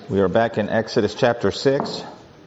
We are back in Exodus chapter 6.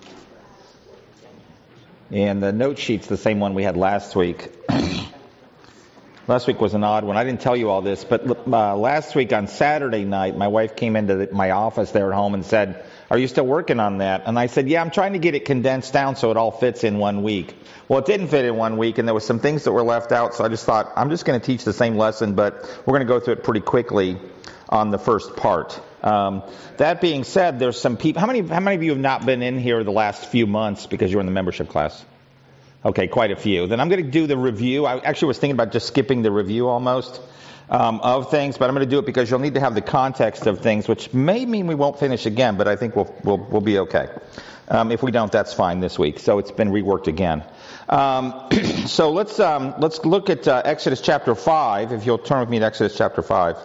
And the note sheet's the same one we had last week. Last week was an odd one. I didn't tell you all this, but last week on Saturday night, my wife came into my office there at home and said, "Are you still working on that?" And I said, "Yeah, I'm trying to get it condensed down so it all fits in 1 week." Well, it didn't fit in 1 week, and there were some things that were left out, so I just thought, I'm just going to teach the same lesson, but we're going to go through it pretty quickly on the first part. That being said, there's some people. How many of you have not been in here the last few months because you're in the membership class? Okay, quite a few. Then I'm going to do the review. I actually was thinking about just skipping the review almost of things, but I'm going to do it because you'll need to have the context of things, which may mean we won't finish again, but I think we'll be okay. If we don't, that's fine this week. So it's been reworked again. So let's look at Exodus chapter 5. If you'll turn with me to Exodus chapter 5.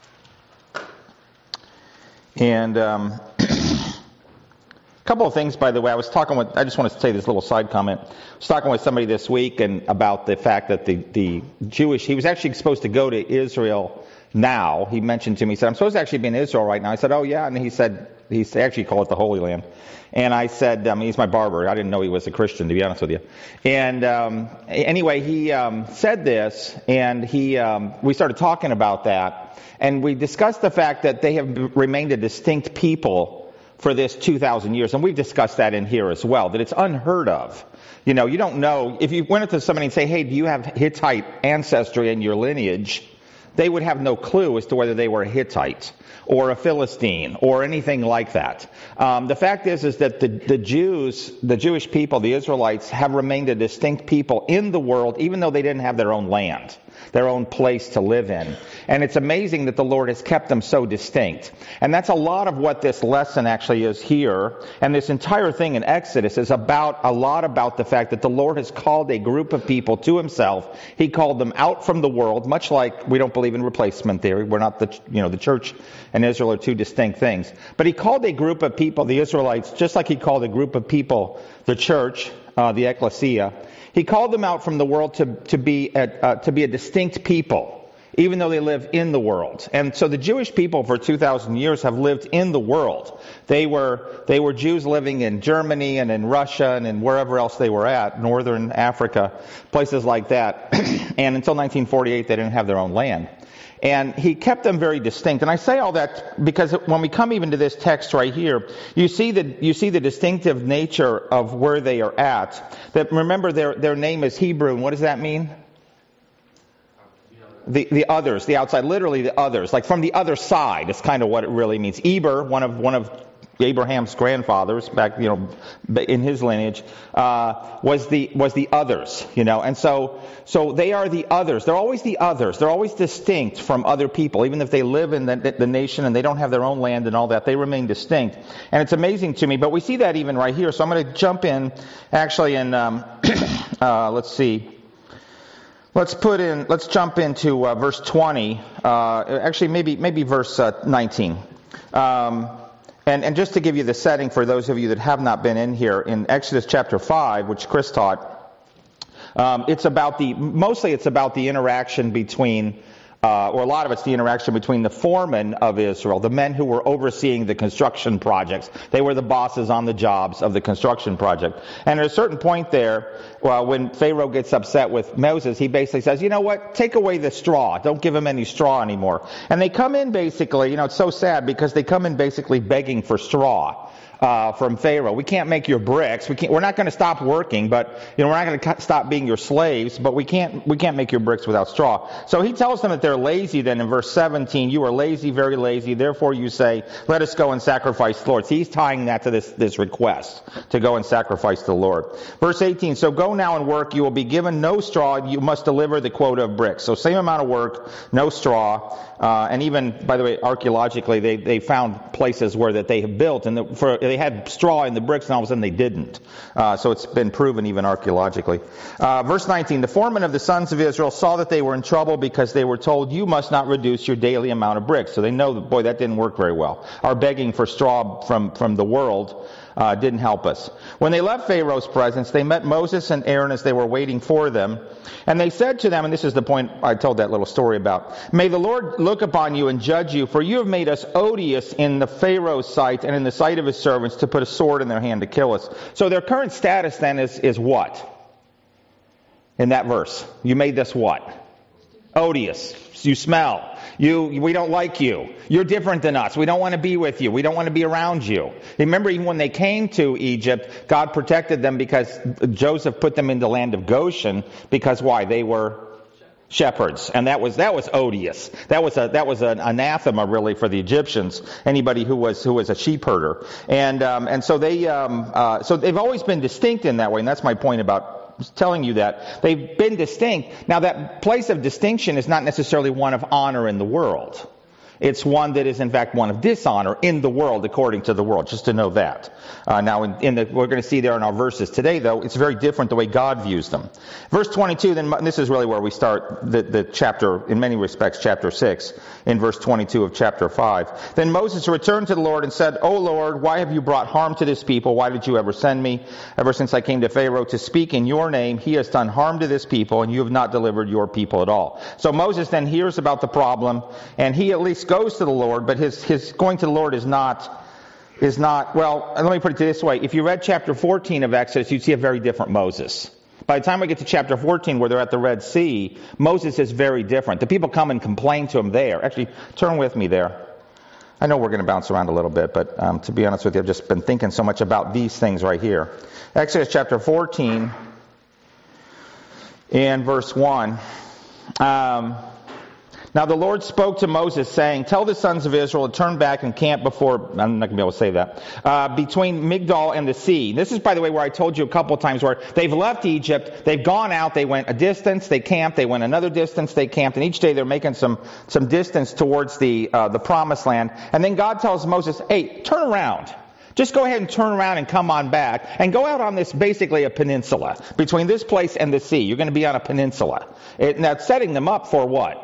And a couple of things, by the way. I just want to say this little side comment. I was talking with somebody this week and about the fact that the Jewish, he was actually supposed to go to Israel now. He mentioned to me, he said, "I'm supposed to actually be in Israel right now." I said, "Oh yeah," and he actually called it the Holy Land. And I said, he's my barber. I didn't know he was a Christian, to be honest with you. And anyway, he said this, and we started talking about that. And we discussed the fact that they have remained a distinct people for this 2,000 years. And we've discussed that in here as well, that it's unheard of. You know, you don't know. If you went up to somebody and say, "Hey, do you have Hittite ancestry in your lineage?" they would have no clue as to whether they were a Hittite or a Philistine or anything like that. The fact is that the Jewish people, the Israelites, have remained a distinct people in the world, even though they didn't have their own land, their own place to live in. And it's amazing that the Lord has kept them so distinct. And that's a lot of what this lesson actually is here. And this entire thing in Exodus is a lot about the fact that the Lord has called a group of people to himself. He called them out from the world, much like we don't believe in replacement theory. We're not the church and Israel are two distinct things. But he called a group of people, the Israelites, just like he called a group of people, the church, the ecclesia. He called them out from the world to be a distinct people, even though they live in the world. And so the Jewish people for 2,000 years have lived in the world. They were Jews living in Germany and in Russia and in wherever else they were at, northern Africa, places like that. And until 1948, they didn't have their own land. And he kept them very distinct. And I say all that because when we come even to this text right here, you see the distinctive nature of where they are at. That remember their name is Hebrew, and what does that mean? The others, the outside, literally the others, like from the other side. It's kind of what it really means. Eber, one of Abraham's grandfathers back, in his lineage, was the others, and so they are the others. They're always the others. They're always distinct from other people, even if they live in the nation and they don't have their own land and all that. They remain distinct, and it's amazing to me. But we see that even right here. So I'm going to jump in, actually, and let's see. Let's jump into verse 20. Actually, maybe verse 19. And just to give you the setting for those of you that have not been in here, in Exodus chapter 5, which Chris taught, it's about the interaction between, or a lot of it's the interaction between the foremen of Israel, the men who were overseeing the construction projects. They were the bosses on the jobs of the construction project. And at a certain point there, when Pharaoh gets upset with Moses, he basically says, "You know what? Take away the straw. Don't give him any straw anymore." And they come in basically, it's so sad because they come in basically begging for straw. From Pharaoh. "We can't make your bricks. We're not going to stop working, but we're not going to stop being your slaves. But we can't make your bricks without straw." So he tells them that they're lazy. Then in verse 17, "You are lazy, very lazy. Therefore you say, 'Let us go and sacrifice the Lord.'" So he's tying that to this request to go and sacrifice the Lord. Verse 18, "So go now and work. You will be given no straw. You must deliver the quota of bricks." So same amount of work, no straw. And even, by the way, archaeologically, they found places where that they have built, and they had straw in the bricks, and all of a sudden they didn't. So it's been proven even archaeologically. Verse 19, "The foreman of the sons of Israel saw that they were in trouble because they were told, 'You must not reduce your daily amount of bricks.'" So they know that, boy, that didn't work very well. Our begging for straw from the world didn't help us. When they left Pharaoh's presence, they met Moses and Aaron as they were waiting for them. And they said to them, and this is the point I told that little story about, "May the Lord look upon you and judge you, for you have made us odious in the Pharaoh's sight and in the sight of his servants to put a sword in their hand to kill us. So their current status then is what? In that verse. You made this what? Odious. You smell. We don't like you. You're different than us. We don't want to be with you. We don't want to be around you. Remember, even when they came to Egypt, God protected them because Joseph put them in the land of Goshen. Because why? They were shepherds, and that was odious. That was an anathema really for the Egyptians. Anybody who was a sheep herder, and so they've always been distinct in that way. And that's my point about telling you that they've been distinct. Now, that place of distinction is not necessarily one of honor in the world. It's one that is, in fact, one of dishonor in the world, according to the world, just to know that. Now, we're going to see there in our verses today, though, it's very different the way God views them. Verse 22, then this is really where we start the chapter, in many respects, chapter 6, in verse 22 of chapter 5. Then Moses returned to the Lord and said, O Lord, why have you brought harm to this people? Why did you ever send me? Ever since I came to Pharaoh to speak in your name, he has done harm to this people, and you have not delivered your people at all. So Moses then hears about the problem, and he at least goes to the Lord, but his going to the Lord is not, well, let me put it this way. If you read chapter 14 of Exodus, you'd see a very different Moses. By the time we get to chapter 14, where they're at the Red Sea, Moses is very different. The people come and complain to him there. Actually, turn with me there. I know we're going to bounce around a little bit, but to be honest with you, I've just been thinking so much about these things right here. Exodus chapter 14 and verse 1. Now the Lord spoke to Moses, saying, Tell the sons of Israel to turn back and camp before, I'm not going to be able to say that, between Migdol and the sea. This is, by the way, where I told you a couple of times where they've left Egypt, they've gone out, they went a distance, they camped, they went another distance, they camped, and each day they're making some distance towards the promised land. And then God tells Moses, hey, turn around. Just go ahead and turn around and come on back and go out on this, basically a peninsula, between this place and the sea. You're going to be on a peninsula. Now it's setting them up for what?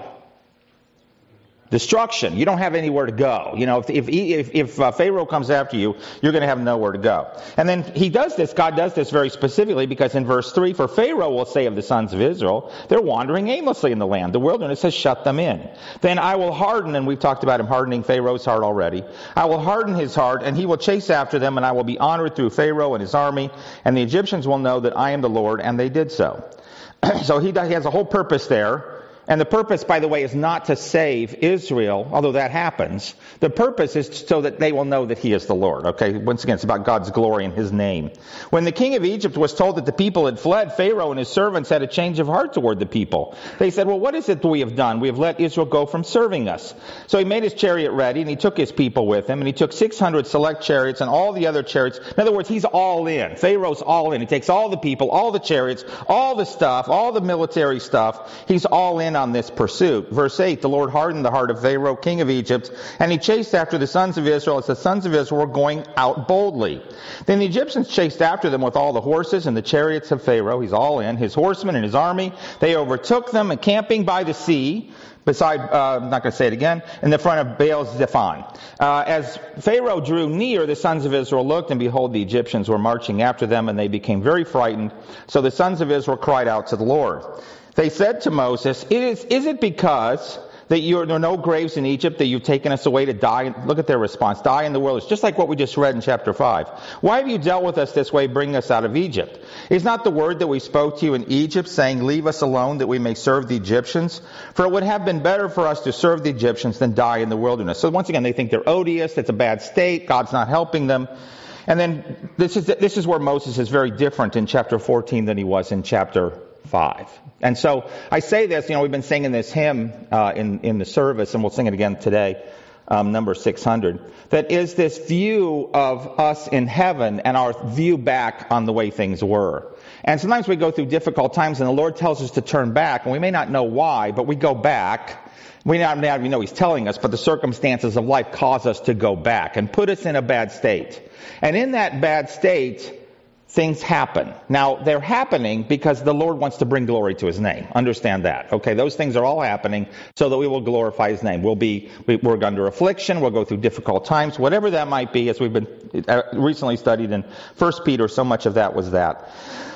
Destruction. You don't have anywhere to go. You know, if Pharaoh comes after you, you're going to have nowhere to go. And then he does this, God does this very specifically, because in verse 3, for Pharaoh will say of the sons of Israel, they're wandering aimlessly in the land. The wilderness has shut them in. Then I will harden, and we've talked about him hardening Pharaoh's heart already. I will harden his heart, and he will chase after them, and I will be honored through Pharaoh and his army, and the Egyptians will know that I am the Lord, and they did so. So he has a whole purpose there. And the purpose, by the way, is not to save Israel, although that happens. The purpose is so that they will know that he is the Lord. Okay, once again, it's about God's glory and his name. When the king of Egypt was told that the people had fled, Pharaoh and his servants had a change of heart toward the people. They said, well, what is it that we have done? We have let Israel go from serving us. So he made his chariot ready, and he took his people with him, and he took 600 select chariots and all the other chariots. In other words, he's all in. Pharaoh's all in. He takes all the people, all the chariots, all the stuff, all the military stuff. He's all in on this pursuit. Verse 8, the Lord hardened the heart of Pharaoh, king of Egypt, and he chased after the sons of Israel as the sons of Israel were going out boldly. Then the Egyptians chased after them with all the horses and the chariots of Pharaoh. He's all in. His horsemen and his army. They overtook them, and camping by the sea, beside, I'm not going to say it again, in the front of Baal Zephon. As Pharaoh drew near, the sons of Israel looked, and behold, the Egyptians were marching after them, and they became very frightened. So the sons of Israel cried out to the Lord. They said to Moses, is it because that there are no graves in Egypt that you've taken us away to die? Look at their response. Die in the wilderness, just like what we just read in chapter 5. Why have you dealt with us this way, bringing us out of Egypt? Is not the word that we spoke to you in Egypt, saying, leave us alone that we may serve the Egyptians? For it would have been better for us to serve the Egyptians than die in the wilderness. So once again, they think they're odious, it's a bad state, God's not helping them. And then this is where Moses is very different in chapter 14 than he was in chapter 5. And so I say this, we've been singing this hymn in the service, and we'll sing it again today, number 600, that is this view of us in heaven and our view back on the way things were. And sometimes we go through difficult times, and the Lord tells us to turn back, and we may not know why, but we go back. We not even know he's telling us, but the circumstances of life cause us to go back and put us in a bad state. And in that bad state, things happen. Now, they're happening because the Lord wants to bring glory to his name. Understand that. Okay, those things are all happening so that we will glorify his name. We're under affliction, we'll go through difficult times, whatever that might be, as we've been recently studied in 1 Peter, so much of that was that.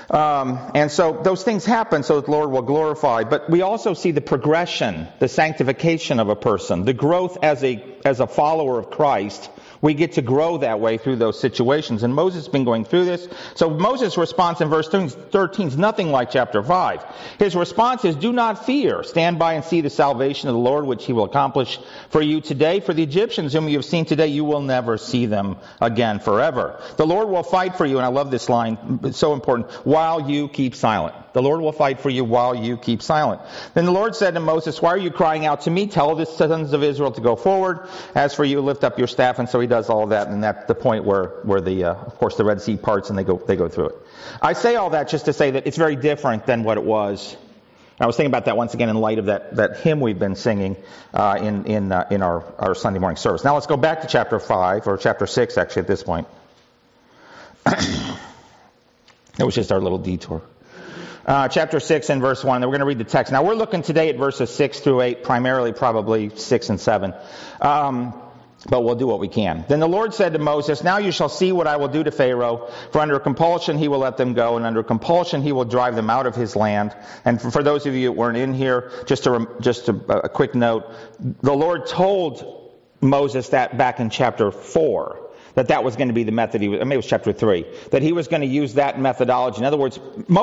And so those things happen so that the Lord will glorify. But we also see the progression, the sanctification of a person, the growth as a follower of Christ, We get to grow that way through those situations. And Moses has been going through this. So Moses' response in verse 13 is nothing like chapter 5. His response is, do not fear. Stand by and see the salvation of the Lord, which he will accomplish for you today. For the Egyptians whom you have seen today, you will never see them again forever. The Lord will fight for you, and I love this line, it's so important, while you keep silent. The Lord will fight for you while you keep silent. Then the Lord said to Moses, why are you crying out to me? Tell the sons of Israel to go forward. As for you, lift up your staff. And so he does all of that, and that's the point where of course, the Red Sea parts, and they go through it. I say all that just to say that it's very different than what it was. I was thinking about that once again in light of that hymn we've been singing in our Sunday morning service. Now let's go back to chapter 5, or chapter 6 actually at this point. It was just our little detour. Chapter 6 and verse 1. Then we're going to read the text. Now we're looking today at verses 6 through 8, primarily probably 6 and 7. But we'll do what we can. Then the Lord said to Moses, now you shall see what I will do to Pharaoh, for under compulsion he will let them go, and under compulsion he will drive them out of his land. And for those of you that weren't in here, just a quick note, the Lord told Moses that back in chapter 4. That was going to be the method it was chapter 3, that he was going to use that methodology. In other words,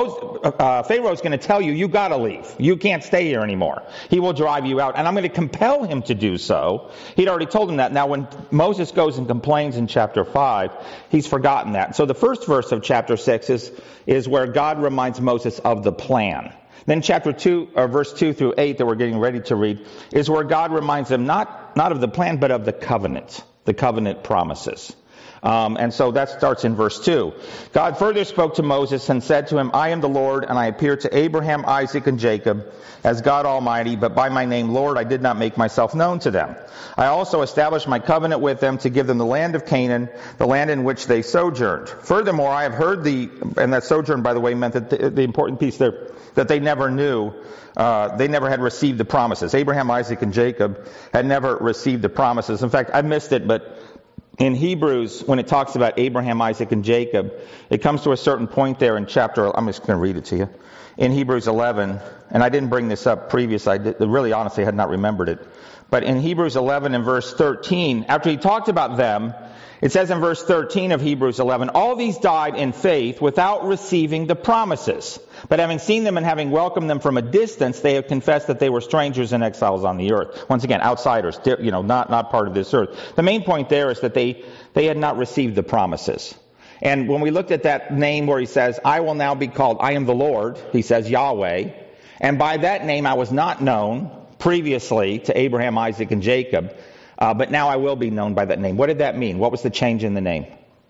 Pharaoh is going to tell you, you got to leave. You can't stay here anymore. He will drive you out, and I'm going to compel him to do so. He'd already told him that. Now, when Moses goes and complains in chapter 5, he's forgotten that. So the first verse of chapter 6 is where God reminds Moses of the plan. Then chapter 2, or verse 2 through 8 that we're getting ready to read, is where God reminds them not of the plan, but of the covenant promises. And so that starts in verse 2. God further spoke to Moses and said to him, I am the Lord, and I appeared to Abraham, Isaac, and Jacob as God Almighty, but by my name, Lord, I did not make myself known to them. I also established my covenant with them to give them the land of Canaan, the land in which they sojourned. Furthermore, I have heard and that sojourn, by the way, meant that the important piece there, that they never knew, they never had received the promises. Abraham, Isaac, and Jacob had never received the promises. In fact, I missed it, but in Hebrews, when it talks about Abraham, Isaac, and Jacob, it comes to a certain point there in I'm just going to read it to you. In Hebrews 11, and I didn't bring this up previous, really honestly had not remembered it. But in Hebrews 11 and verse 13, after he talked about them, it says in verse 13 of Hebrews 11, all these died in faith without receiving the promises. But having seen them and having welcomed them from a distance, they have confessed that they were strangers and exiles on the earth. Once again, outsiders, not part of this earth. The main point there is that they had not received the promises. And when we looked at that name where he says, I will now be called, I am the Lord, he says Yahweh. And by that name I was not known previously to Abraham, Isaac, and Jacob. But now I will be known by that name. What did that mean? What was the change in the name?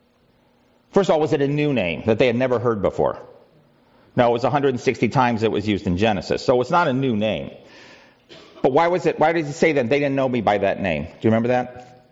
First of all, was it a new name that they had never heard before? No, it was 160 times it was used in Genesis. So it's not a new name. But why did he say that they didn't know me by that name? Do you remember that?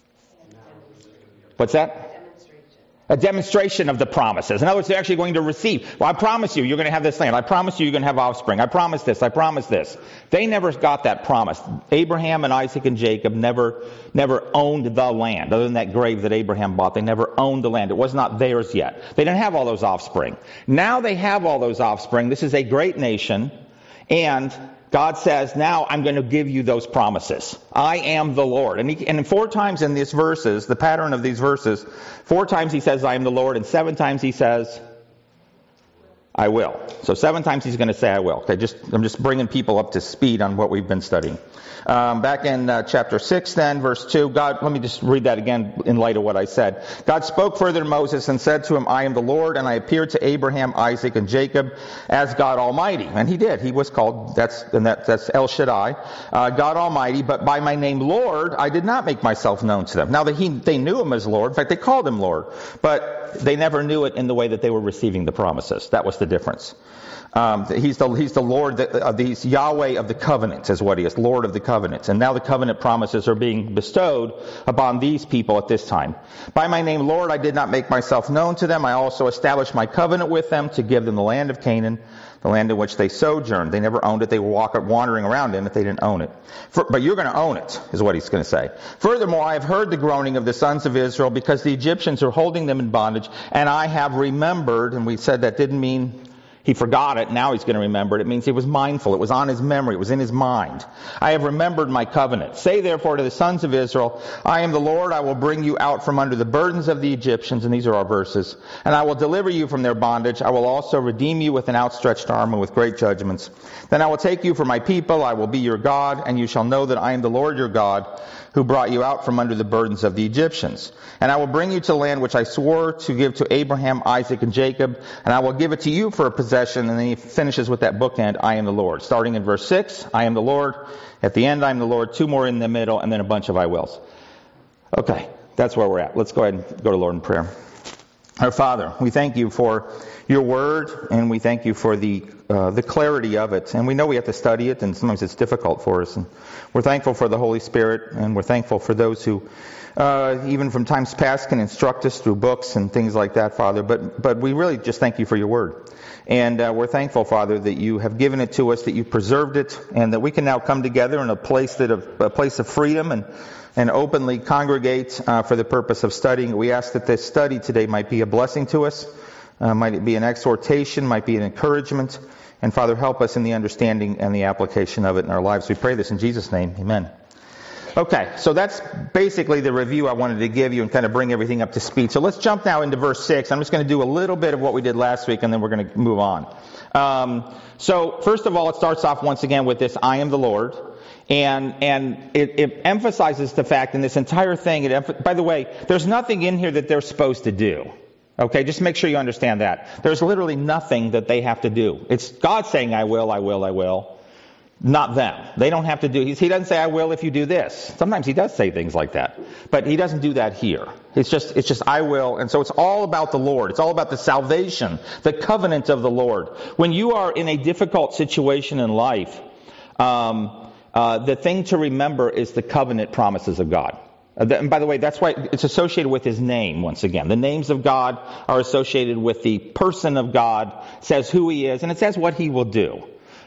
What's that? A demonstration of the promises. In other words, they're actually going to receive. Well, I promise you, you're going to have this land. I promise you, you're going to have offspring. I promise this. I promise this. They never got that promise. Abraham and Isaac and Jacob never owned the land. Other than that grave that Abraham bought, they never owned the land. It was not theirs yet. They didn't have all those offspring. Now they have all those offspring. This is a great nation. And God says, now I'm going to give you those promises. I am the Lord. And 4 times in these verses, the pattern of these verses, 4 times he says, I am the Lord, and 7 times he says, I will. So 7 times he's going to say, I will. Okay, I'm just bringing people up to speed on what we've been studying. Back in chapter 6 then, verse 2, God, let me just read that again in light of what I said. God spoke further to Moses and said to him, I am the Lord, and I appeared to Abraham, Isaac, and Jacob as God Almighty. And he did. He was called, that's El Shaddai, God Almighty, but by my name Lord, I did not make myself known to them. Now they knew him as Lord. In fact, they called him Lord, but they never knew it in the way that they were receiving the promises. That was the difference. He's the Lord of these, Yahweh of the covenants is what he is, Lord of the covenants. And now the covenant promises are being bestowed upon these people at this time. By my name, Lord, I did not make myself known to them. I also established my covenant with them to give them the land of Canaan, the land in which they sojourned. They never owned it. They were wandering around in it. They didn't own it. But you're going to own it, is what he's going to say. Furthermore, I have heard the groaning of the sons of Israel because the Egyptians are holding them in bondage, and I have remembered, and we said that didn't mean He forgot it. Now he's going to remember it. It means he was mindful. It was on his memory. It was in his mind. I have remembered my covenant. Say therefore to the sons of Israel, I am the Lord. I will bring you out from under the burdens of the Egyptians. And these are our verses. And I will deliver you from their bondage. I will also redeem you with an outstretched arm and with great judgments. Then I will take you for my people. I will be your God. And you shall know that I am the Lord your God, who brought you out from under the burdens of the Egyptians. And I will bring you to the land which I swore to give to Abraham, Isaac, and Jacob, and I will give it to you for a possession. And then he finishes with that bookend, I am the Lord. Starting in verse 6, I am the Lord. At the end, I am the Lord. 2 more in the middle, and then a bunch of I wills. Okay, that's where we're at. Let's go ahead and go to Lord in prayer. Our Father, we thank you for your word, and we thank you for the clarity of it. And we know we have to study it, and sometimes it's difficult for us. And we're thankful for the Holy Spirit, and we're thankful for those who, even from times past, can instruct us through books and things like that, Father. But we really just thank you for your word. And we're thankful, Father, that you have given it to us, that you preserved it, and that we can now come together in a place of freedom and openly congregate for the purpose of studying. We ask that this study today might be a blessing to us, might it be an exhortation, might be an encouragement. And Father, help us in the understanding and the application of it in our lives. We pray this in Jesus' name. Amen. Okay, so that's basically the review I wanted to give you and kind of bring everything up to speed. So let's jump now into verse 6. I'm just going to do a little bit of what we did last week, and then we're going to move on. So first of all, it starts off once again with this, I am the Lord. And it emphasizes the fact in this entire thing, by the way, there's nothing in here that they're supposed to do. Okay, just make sure you understand that. There's literally nothing that they have to do. It's God saying, I will, I will, I will. Not them. They don't have to do. He doesn't say, I will if you do this. Sometimes he does say things like that. But he doesn't do that here. It's just, I will. And so it's all about the Lord. It's all about the salvation, the covenant of the Lord. When you are in a difficult situation in life, the thing to remember is the covenant promises of God. And by the way, that's why it's associated with His name once again. The names of God are associated with the person of God, says who He is, and it says what He will do.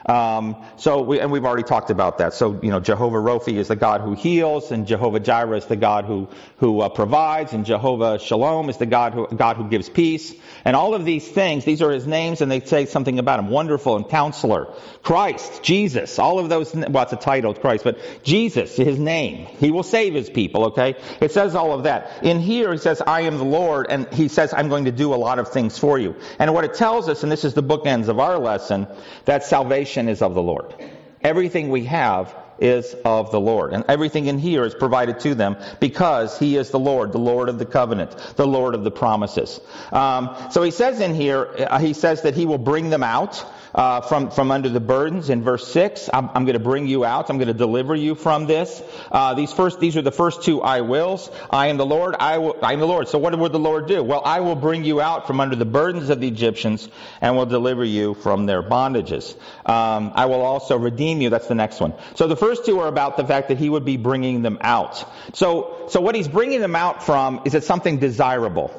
We've already talked about that. So, Jehovah Rophi is the God who heals, and Jehovah Jireh is the God who provides, and Jehovah Shalom is the God who gives peace. And all of these things, these are His names, and they say something about Him. Wonderful and Counselor, Christ, Jesus, all of those, well, it's a title, Christ, but Jesus, His name. He will save His people, okay? It says all of that. In here, He says, I am the Lord, and He says, I'm going to do a lot of things for you. And what it tells us, and this is the bookends of our lesson, that salvation is of the Lord. Everything we have is of the Lord. And everything in here is provided to them because He is the Lord of the covenant, the Lord of the promises. So He says in here, He says that He will bring them out from under the burdens. In verse 6, I'm going to bring you out. I'm going to deliver you from this. These are the first two I wills. I am the Lord. I am the Lord. So what would the Lord do? Well, I will bring you out from under the burdens of the Egyptians and will deliver you from their bondages. I will also redeem you. That's the next one. So the first two are about the fact that He would be bringing them out. So what He's bringing them out from, is it something desirable?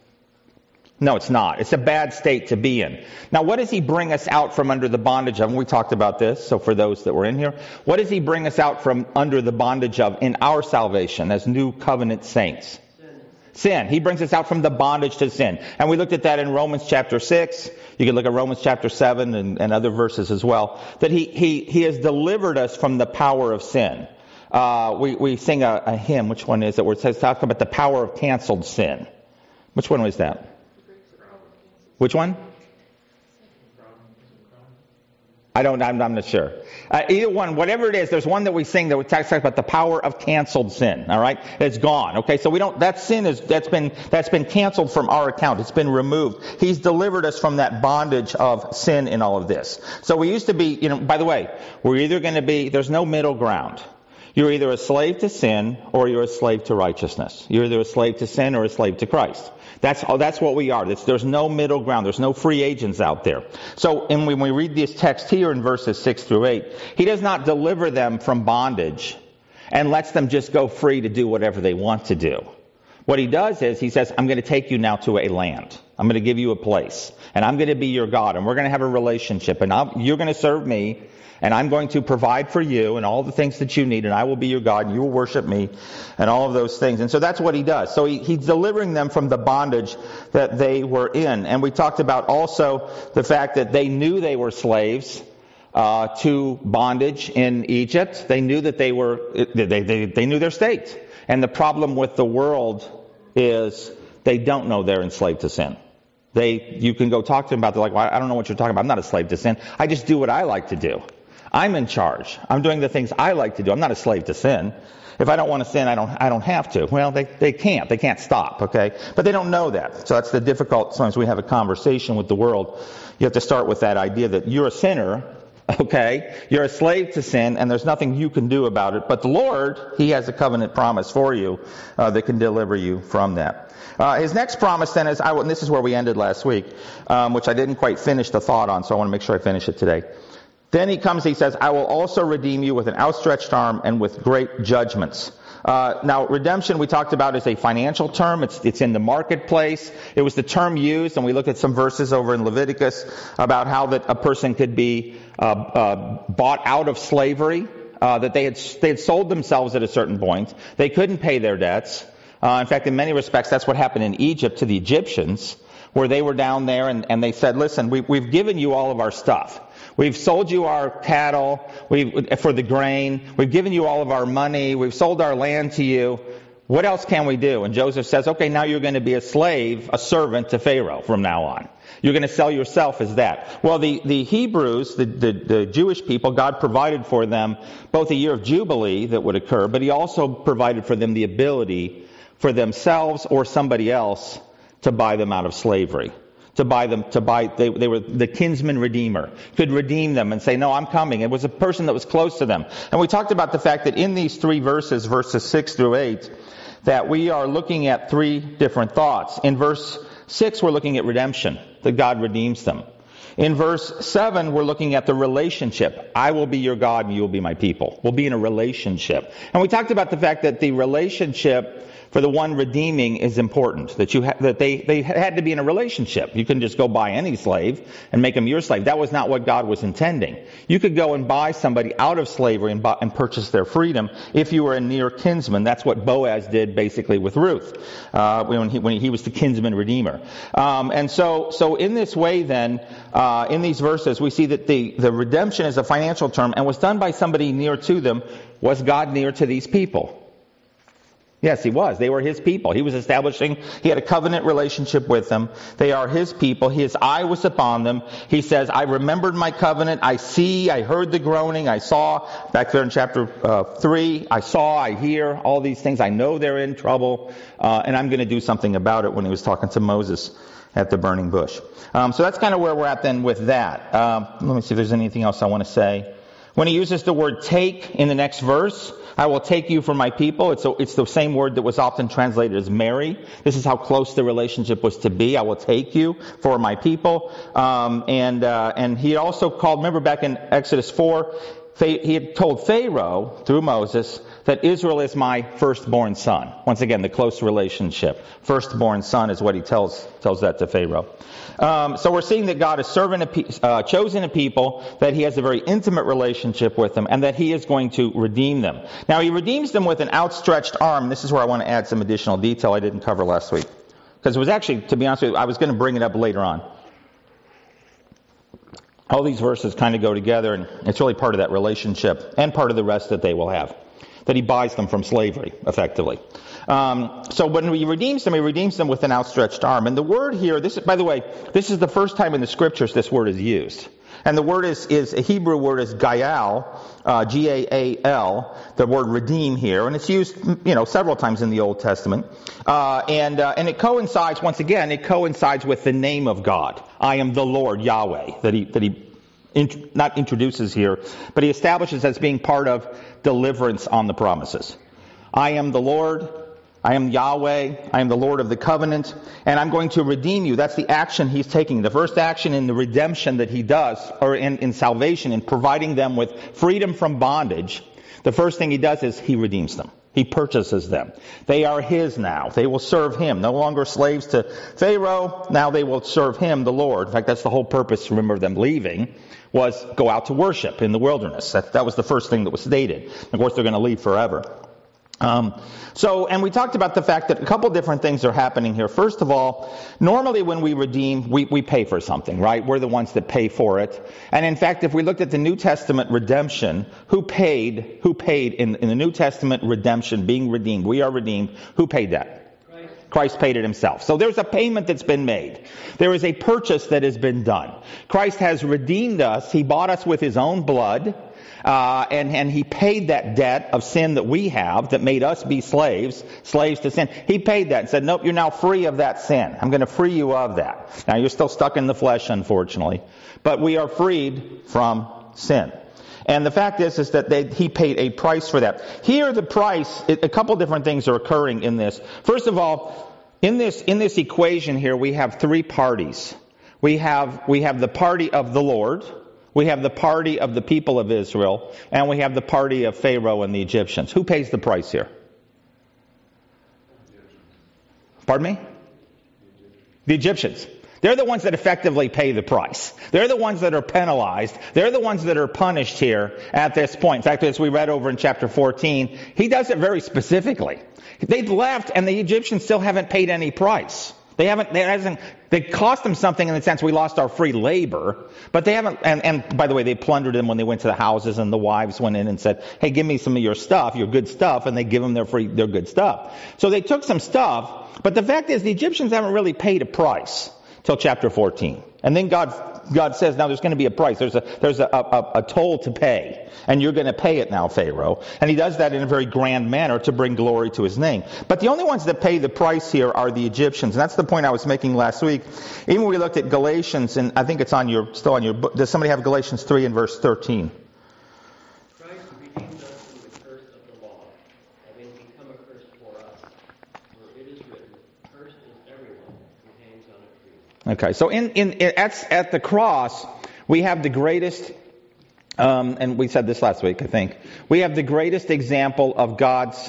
No, it's not. It's a bad state to be in. Now, what does He bring us out from under the bondage of? And we talked about this, so for those that were in here, what does He bring us out from under the bondage of in our salvation as new covenant saints? Sin. He brings us out from the bondage to sin. And we looked at that in Romans chapter 6. You can look at Romans chapter 7 and other verses as well. That He has delivered us from the power of sin. We sing a hymn, which one is it, where it says, talk about the power of canceled sin. Which one was that? Which one? I'm not sure. Either one, whatever it is, there's one that we sing that talks about the power of canceled sin. All right, it's gone. Okay, so that sin that's been canceled from our account. It's been removed. He's delivered us from that bondage of sin in all of this. So we used to be, by the way, we're either going to be. There's no middle ground. You're either a slave to sin or you're a slave to righteousness. You're either a slave to sin or a slave to Christ. That's what we are. There's no middle ground. There's no free agents out there. So when we read this text here in verses 6 through 8, He does not deliver them from bondage and lets them just go free to do whatever they want to do. What he does is he says, I'm going to take you now to a land. I'm going to give you a place. And I'm going to be your God. And we're going to have a relationship. And you're going to serve me. And I'm going to provide for you and all the things that you need. And I will be your God. And you will worship me. And all of those things. And so that's what he does. So he's delivering them from the bondage that they were in. And we talked about also the fact that they knew they were slaves to bondage in Egypt. They knew that they knew their state. And the problem with the world is they don't know they're enslaved to sin. You can go talk to them about it. They're like, well, I don't know what you're talking about. I'm not a slave to sin. I just do what I like to do. I'm in charge. I'm doing the things I like to do. I'm not a slave to sin. If I don't want to sin, I don't have to. Well, they can't. They can't stop, okay? But they don't know that. So that's the difficult. Sometimes we have a conversation with the world. You have to start with that idea that you're a sinner. Okay, you're a slave to sin, and there's nothing you can do about it. But the Lord, He has a covenant promise for you that can deliver you from that. His next promise then is, and this is where we ended last week, which I didn't quite finish the thought on, so I want to make sure I finish it today. Then he says, I will also redeem you with an outstretched arm and with great judgments. Now, redemption we talked about is a financial term. It's in the marketplace. It was the term used, and we looked at some verses over in Leviticus about how that a person could be bought out of slavery, that they had sold themselves at a certain point. They couldn't pay their debts. In fact, in many respects, that's what happened in Egypt to the Egyptians, where they were down there and they said, listen, we've given you all of our stuff. We've sold you our cattle for the grain. We've given you all of our money. We've sold our land to you. What else can we do? And Joseph says, okay, now you're going to be a slave, a servant to Pharaoh from now on. You're going to sell yourself as that. Well, the Hebrews, the Jewish people, God provided for them both a year of Jubilee that would occur, but He also provided for them the ability for themselves or somebody else to buy them out of slavery. They were the kinsman redeemer, could redeem them and say, no, I'm coming. It was a person that was close to them. And we talked about the fact that in these three verses 6 through 8, that we are looking at three different thoughts. In verse 6, we're looking at redemption, that God redeems them. In verse 7, we're looking at the relationship. I will be your God and you will be my people. We'll be in a relationship. And we talked about the fact that the relationship for the one redeeming is important, that they had to be in a relationship. You couldn't just go buy any slave and make them your slave. That was not what God was intending. You could go and buy somebody out of slavery and purchase their freedom if you were a near kinsman. That's what Boaz did basically with Ruth when he was the kinsman redeemer. And so in this way then, in these verses, we see that the redemption is a financial term and was done by somebody near to them. Was God near to these people? Yes, He was. They were His people. He was establishing, He had a covenant relationship with them. They are His people. His eye was upon them. He says, I remembered my covenant. I heard the groaning. I saw, back there in chapter 3, I hear all these things. I know they're in trouble, and I'm going to do something about it when He was talking to Moses at the burning bush. So that's kind of where we're at then with that. Let me see if there's anything else I want to say. When He uses the word take in the next verse, I will take you for my people. It's the same word that was often translated as marry. This is how close the relationship was to be. I will take you for my people. And He also called, remember back in Exodus 4, He had told Pharaoh through Moses that Israel is my firstborn son. Once again, the close relationship. Firstborn son is what He tells that to Pharaoh. So we're seeing that God has chosen a people, that He has a very intimate relationship with them, and that He is going to redeem them. Now, He redeems them with an outstretched arm. This is where I want to add some additional detail I didn't cover last week. Because it was actually, to be honest with you, I was going to bring it up later on. All these verses kind of go together, and it's really part of that relationship and part of the rest that they will have. That He buys them from slavery, effectively. So when He redeems them with an outstretched arm. And the word here, by the way, this is the first time in the Scriptures this word is used. And the word is a Hebrew word is Gaal, G-A-A-L, the word redeem here. And it's used, several times in the Old Testament. And it coincides, once again, with the name of God. I am the Lord, Yahweh, that he not introduces here, but He establishes as being part of deliverance on the promises. I am the Lord, I am Yahweh, I am the Lord of the covenant, and I'm going to redeem you. That's the action He's taking. The first action in the redemption that He does, or in salvation, in providing them with freedom from bondage, the first thing He does is He redeems them. He purchases them. They are his now. They will serve him. No longer slaves to Pharaoh. Now they will serve him, the Lord. In fact, that's the whole purpose, remember, of them leaving, was go out to worship in the wilderness. That was the first thing that was stated. Of course, they're going to leave forever. And we talked about the fact that a couple different things are happening here. First of all, normally when we redeem, we pay for something, right? We're the ones that pay for it. And in fact, if we looked at the New Testament redemption, who paid in the New Testament redemption, being redeemed, we are redeemed, who paid that? Christ paid it himself. So there's a payment that's been made. There is a purchase that has been done. Christ has redeemed us. He bought us with his own blood. And he paid that debt of sin that we have that made us be slaves to sin. He paid that and said, nope, you're now free of that sin. I'm going to free you of that. Now, you're still stuck in the flesh, unfortunately. But we are freed from sin. And the fact is that he paid a price for that. Here, the price, a couple different things are occurring in this. First of all, in this equation here, we have three parties. We have the party of the Lord. We have the party of the people of Israel, and we have the party of Pharaoh and the Egyptians. Who pays the price here? Pardon me? The Egyptians. They're the ones that effectively pay the price. They're the ones that are penalized. They're the ones that are punished here at this point. In fact, as we read over in chapter 14, he does it very specifically. They've left, and the Egyptians still haven't paid any price. They cost them something in the sense we lost our free labor, but they haven't, and by the way, they plundered them when they went to the houses, and the wives went in and said, hey, give me some of your stuff, your good stuff, and they give them their good stuff. So they took some stuff, but the fact is the Egyptians haven't really paid a price till chapter 14. And then God says, now there's going to be a price. There's a toll to pay. And you're going to pay it now, Pharaoh. And he does that in a very grand manner to bring glory to his name. But the only ones that pay the price here are the Egyptians. And that's the point I was making last week. Even when we looked at Galatians, and I think it's still on your book. Does somebody have Galatians 3 and verse 13? Christ redeemed us from the curse of the law, having become a curse for us. For it is written, cursed is everyone who hangs on a tree. Okay, so at the cross, we have the greatest, and we said this last week, I think, we have the greatest example of God's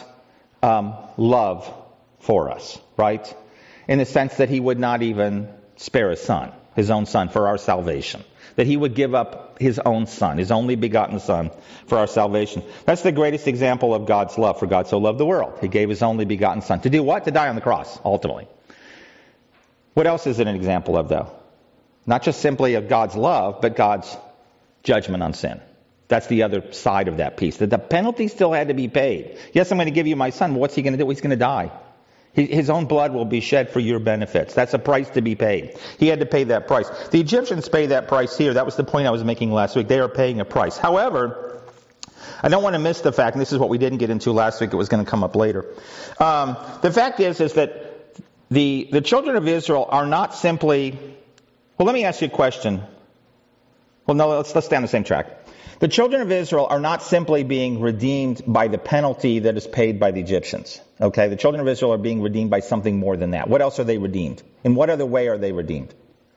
love for us, right? In the sense that he would not even spare his own son, for our salvation. That he would give up his own son, his only begotten son, for our salvation. That's the greatest example of God's love, for God so loved the world. He gave his only begotten son. To do what? To die on the cross, ultimately. What else is it an example of, though? Not just simply of God's love, but God's judgment on sin. That's the other side of that piece. That the penalty still had to be paid. Yes, I'm going to give you my son. What's he going to do? He's going to die. His own blood will be shed for your benefits. That's a price to be paid. He had to pay that price. The Egyptians pay that price here. That was the point I was making last week. They are paying a price. However, I don't want to miss the fact, and this is what we didn't get into last week. It was going to come up later. The fact is that the children of Israel are not simply... Well, let me ask you a question. Well, no, let's stay on the same track. The children of Israel are not simply being redeemed by the penalty that is paid by the Egyptians. Okay, the children of Israel are being redeemed by something more than that. What else are they redeemed? In what other way are they redeemed?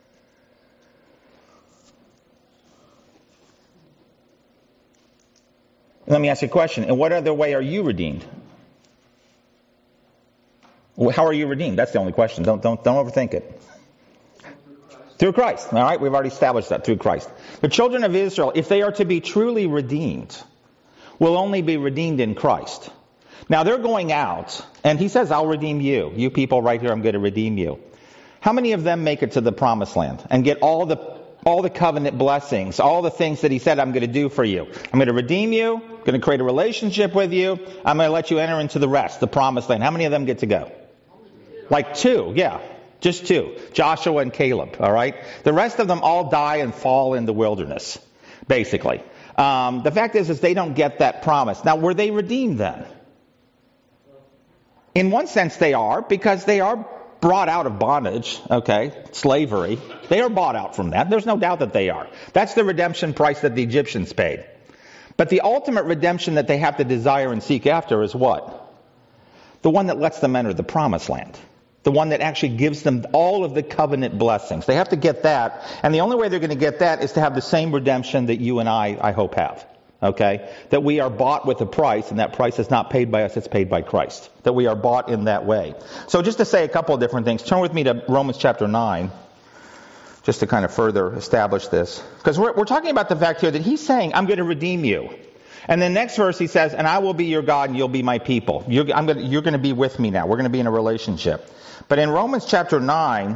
Let me ask you a question. In what other way are you redeemed? How are you redeemed? That's the only question. Don't overthink it. Through Christ. All right, we've already established that, through Christ. The children of Israel, if they are to be truly redeemed, will only be redeemed in Christ. Now, they're going out, and he says, I'll redeem you. You people right here, I'm going to redeem you. How many of them make it to the promised land and get all the covenant blessings, all the things that he said I'm going to do for you? I'm going to redeem you, I'm going to create a relationship with you, I'm going to let you enter into the rest, the promised land. How many of them get to go? Like 2, yeah. Just 2. Joshua and Caleb, all right? The rest of them all die and fall in the wilderness, basically. The fact is they don't get that promise. Now, were they redeemed then? In one sense they are, because they are brought out of bondage, okay, slavery. They are bought out from that. There's no doubt that they are. That's the redemption price that the Egyptians paid. But the ultimate redemption that they have to desire and seek after is what? The one that lets them enter the promised land. The one that actually gives them all of the covenant blessings. They have to get that. And the only way they're going to get that is to have the same redemption that you and I hope have. Okay? That we are bought with a price, and that price is not paid by us, it's paid by Christ. That we are bought in that way. So just to say a couple of different things, turn with me to Romans chapter 9, just to kind of further establish this. Because we're talking about the fact here that he's saying, I'm going to redeem you. And the next verse he says, and I will be your God and you'll be my people. You're going to be with me now. We're going to be in a relationship. But in Romans chapter 9,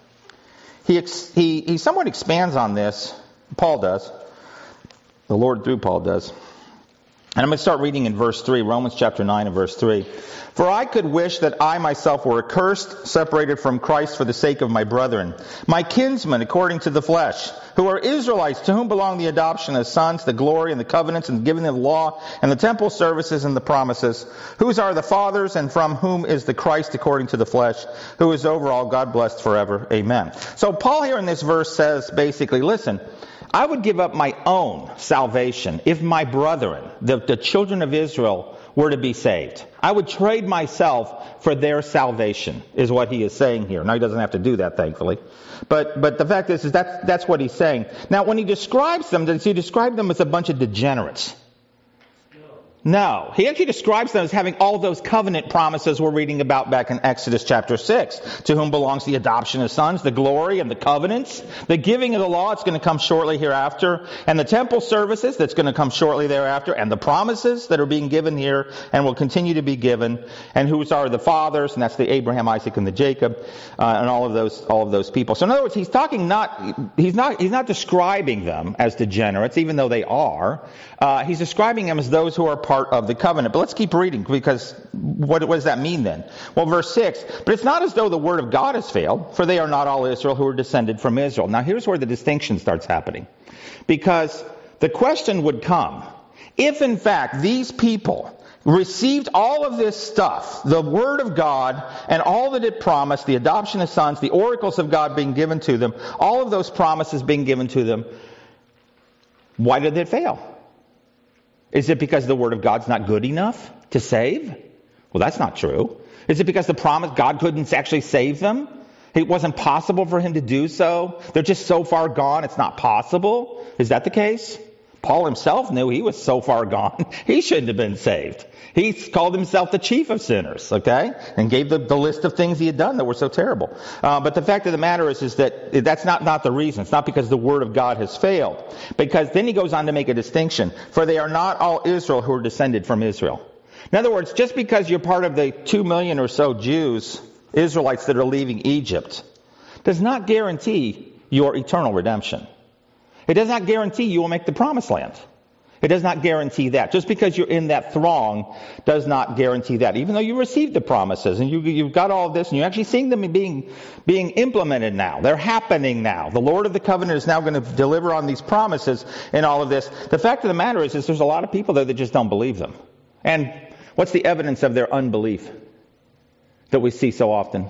he somewhat expands on this. Paul does. The Lord through Paul does. And I'm going to start reading in verse 3, Romans chapter 9 and verse 3. For I could wish that I myself were accursed, separated from Christ for the sake of my brethren, my kinsmen according to the flesh, who are Israelites, to whom belong the adoption as sons, the glory and the covenants and the giving of the law, and the temple services and the promises, whose are the fathers, and from whom is the Christ according to the flesh, who is over all, God blessed forever. Amen. So Paul here in this verse says basically, listen, I would give up my own salvation if my brethren, the children of Israel, were to be saved. I would trade myself for their salvation, is what he is saying here. Now, he doesn't have to do that, thankfully. But the fact is that's what he's saying. Now, when he describes them, does he describe them as a bunch of degenerates? No. He actually describes them as having all those covenant promises we're reading about back in Exodus chapter 6. To whom belongs the adoption as sons, the glory and the covenants, the giving of the law, it's going to come shortly hereafter, and the temple services, that's going to come shortly thereafter, and the promises that are being given here and will continue to be given, and whose are the fathers, and that's the Abraham, Isaac, and the Jacob, and all of those people. So in other words, he's not describing them as degenerates, even though they are. He's describing them as those who are part of the covenant. But let's keep reading, because what does that mean then? Well, verse 6, but it's not as though the word of God has failed, for they are not all Israel who are descended from Israel. Now here's where the distinction starts happening. Because the question would come, if in fact these people received all of this stuff, the word of God and all that it promised, the adoption of sons, the oracles of God being given to them, all of those promises being given to them, why did it fail? Is it because the Word of God's not good enough to save? Well, that's not true. Is it because the promise God couldn't actually save them? It wasn't possible for Him to do so? They're just so far gone, it's not possible? Is that the case? Paul himself knew he was so far gone, he shouldn't have been saved. He called himself the chief of sinners, okay? And gave the list of things he had done that were so terrible. But the fact of the matter is that that's not the reason. It's not because the Word of God has failed. Because then he goes on to make a distinction. For they are not all Israel who are descended from Israel. In other words, just because you're part of the 2 million or so Jews, Israelites that are leaving Egypt, does not guarantee your eternal redemption. It does not guarantee you will make the promised land. It does not guarantee that. Just because you're in that throng does not guarantee that. Even though you received the promises and you've got all of this and you're actually seeing them being implemented now. They're happening now. The Lord of the covenant is now going to deliver on these promises and all of this. The fact of the matter is there's a lot of people there that just don't believe them. And what's the evidence of their unbelief that we see so often?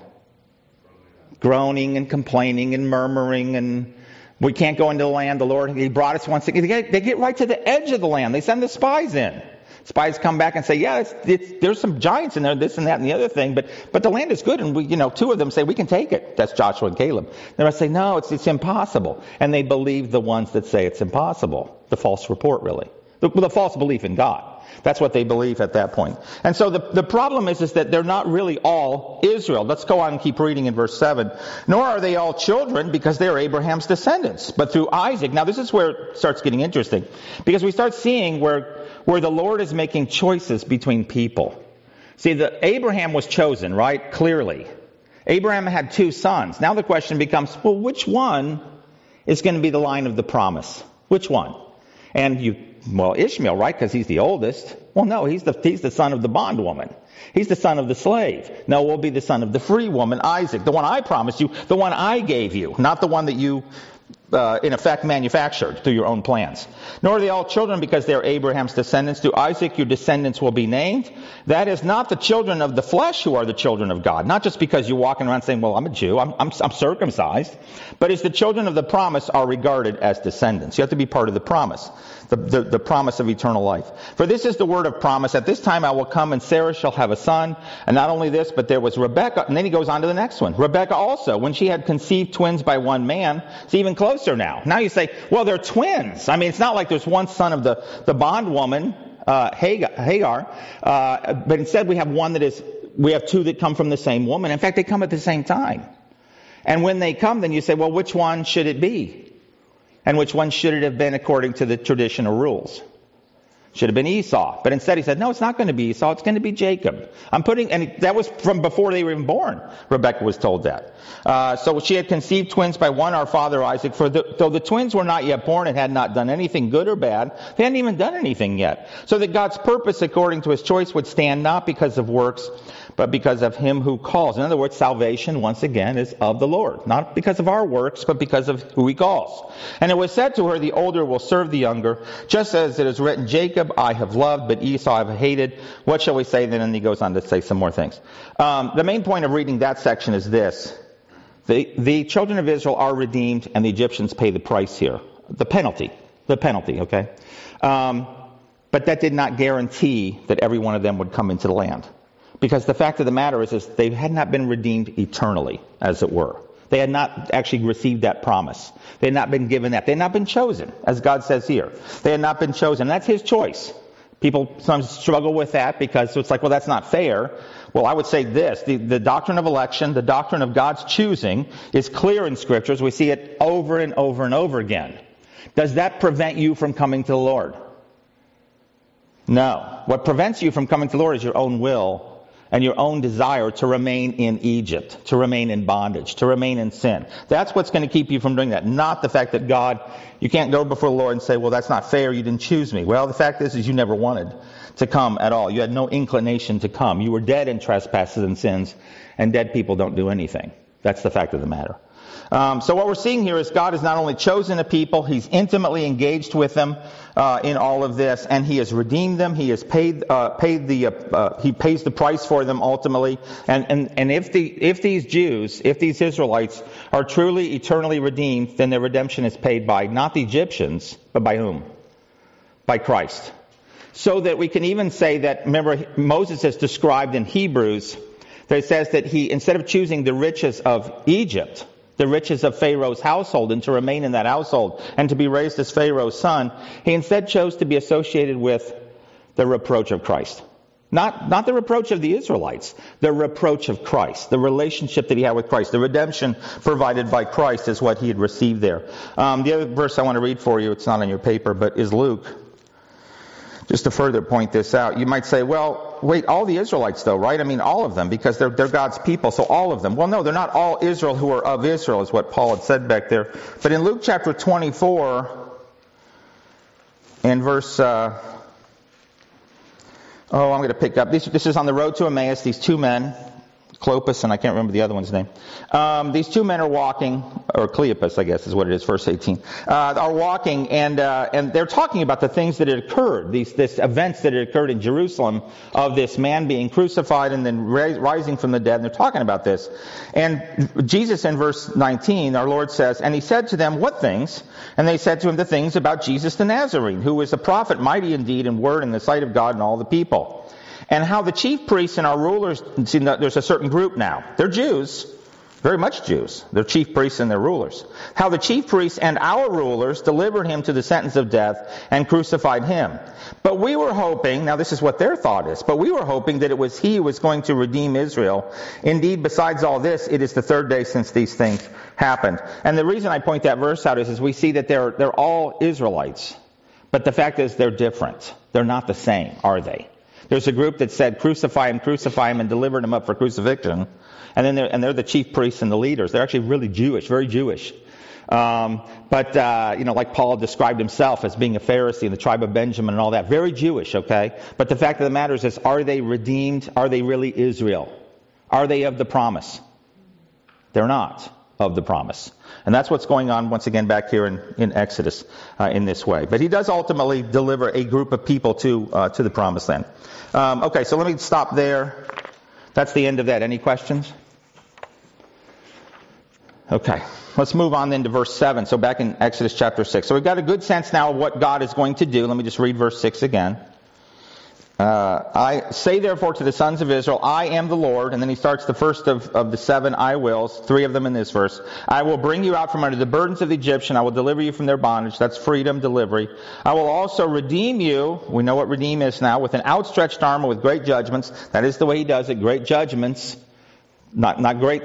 Groaning and complaining and murmuring, and we can't go into the land. The Lord, He brought us once again. They get right to the edge of the land. They send the spies in. Spies come back and say, yeah, there's some giants in there, this and that and the other thing, but the land is good. And two of them say, we can take it. That's Joshua and Caleb. The rest say, no, it's impossible. And they believe the ones that say it's impossible. The false report, really. The false belief in God. That's what they believe at that point. And so the problem is that they're not really all Israel. Let's go on and keep reading in verse 7. Nor are they all children, because they are Abraham's descendants, but through Isaac. Now this is where it starts getting interesting, because we start seeing where the Lord is making choices between people. See, Abraham was chosen, right? Clearly. Abraham had 2 sons. Now the question becomes, well, which one is going to be the line of the promise? Which one? And Ishmael, right? Because he's the oldest. Well, no, he's the son of the bondwoman. He's the son of the slave. No, we'll be the son of the free woman, Isaac. The one I promised you, the one I gave you, not the one that you, in effect, manufactured through your own plans. Nor are they all children, because they are Abraham's descendants. To Isaac your descendants will be named. That is not the children of the flesh who are the children of God. Not just because you're walking around saying, well, I'm a Jew, I'm circumcised. But it's the children of the promise are regarded as descendants. You have to be part of the promise. The promise of eternal life. For this is the word of promise. At this time I will come, and Sarah shall have a son. And not only this, but there was Rebekah. And then he goes on to the next one. Rebekah also, when she had conceived twins by one man. It's even closer. closer now. Now you say, well, they're twins. I mean, it's not like there's one son of the bondwoman, Hagar, but instead we have two that come from the same woman. In fact, they come at the same time. And when they come, then you say, well, which one should it be? And which one should it have been according to the traditional rules? Should have been Esau. But instead he said, no, it's not going to be Esau. It's going to be Jacob. And that was from before they were even born. Rebekah was told that. So she had conceived twins by one, our father Isaac. Though the twins were not yet born and had not done anything good or bad, they hadn't even done anything yet. So that God's purpose according to his choice would stand not because of works, but because of him who calls. In other words, salvation, once again, is of the Lord. Not because of our works, but because of who he calls. And it was said to her, the older will serve the younger, just as it is written, Jacob I have loved, but Esau I have hated. What shall we say then? And he goes on to say some more things. The main point of reading that section is this. The children of Israel are redeemed, and the Egyptians pay the price here. The penalty, okay? But that did not guarantee that every one of them would come into the land. Because the fact of the matter is they had not been redeemed eternally, as it were. They had not actually received that promise. They had not been given that. They had not been chosen, as God says here. They had not been chosen. That's his choice. People sometimes struggle with that because it's like, well, that's not fair. Well, I would say this. The doctrine of election, the doctrine of God's choosing is clear in Scriptures. We see it over and over and over again. Does that prevent you from coming to the Lord? No. What prevents you from coming to the Lord is your own will and your own desire to remain in Egypt, to remain in bondage, to remain in sin. That's what's going to keep you from doing that. Not the fact that God, you can't go before the Lord and say, well, that's not fair, you didn't choose me. Well, the fact is you never wanted to come at all. You had no inclination to come. You were dead in trespasses and sins, and dead people don't do anything. That's the fact of the matter. So what we're seeing here is God has not only chosen a people, he's intimately engaged with them in all of this, and he has redeemed them. He has he pays the price for them ultimately. And if these Jews, if these Israelites are truly eternally redeemed, then their redemption is paid by not the Egyptians, but by whom? By Christ. So that we can even say that, remember, Moses is described in Hebrews, that it says that he, instead of choosing the riches of Egypt, the riches of Pharaoh's household, and to remain in that household, and to be raised as Pharaoh's son, he instead chose to be associated with the reproach of Christ. Not the reproach of the Israelites, the reproach of Christ, the relationship that he had with Christ, the redemption provided by Christ is what he had received there. The other verse I want to read for you, it's not on your paper, but is Luke. Just to further point this out, you might say, well, wait, all the Israelites though, right? I mean, all of them, because they're God's people, so all of them. Well, no, they're not all Israel who are of Israel, is what Paul had said back there. But in Luke chapter 24, in verse, I'm going to pick up. This is on the road to Emmaus, these two men, Clopas, and I can't remember the other one's name. These two men are walking, or Cleopas, I guess is what it is, verse 18, are walking, and they're talking about the things that had occurred, these events that had occurred in Jerusalem of this man being crucified and then rising from the dead, and they're talking about this. And Jesus in verse 19, our Lord says, and he said to them, what things? And they said to him the things about Jesus the Nazarene, who was a prophet, mighty indeed in word in the sight of God and all the people. And how the chief priests and our rulers, see, there's a certain group now. They're Jews, very much Jews. They're chief priests and they're rulers. How the chief priests and our rulers delivered him to the sentence of death and crucified him. But we were hoping, now this is what their thought is, but we were hoping that it was he who was going to redeem Israel. Indeed, besides all this, it is the third day since these things happened. And the reason I point that verse out is we see that they're all Israelites. But the fact is they're different. They're not the same, are they? There's a group that said, crucify him, and delivered him up for crucifixion. And then they're the chief priests and the leaders. They're actually really Jewish, very Jewish. Like Paul described himself as being a Pharisee in the tribe of Benjamin and all that. Very Jewish, okay? But the fact of the matter is, are they redeemed? Are they really Israel? Are they of the promise? They're not of the promise. And that's what's going on once again back here in Exodus in this way. But he does ultimately deliver a group of people to the promised land. Okay, so let me stop there. That's the end of that. Any questions? Okay, let's move on then to verse 7. So back in Exodus chapter 6. So we've got a good sense now of what God is going to do. Let me just read verse 6 again. I say therefore to the sons of Israel, I am the Lord. And then he starts the first of the 7 I wills, 3 of them in this verse. I will bring you out from under the burdens of the Egyptian. I will deliver you from their bondage. That's freedom, delivery. I will also redeem you. We know what redeem is now. With an outstretched arm, with great judgments. That is the way he does it. Great judgments. Not great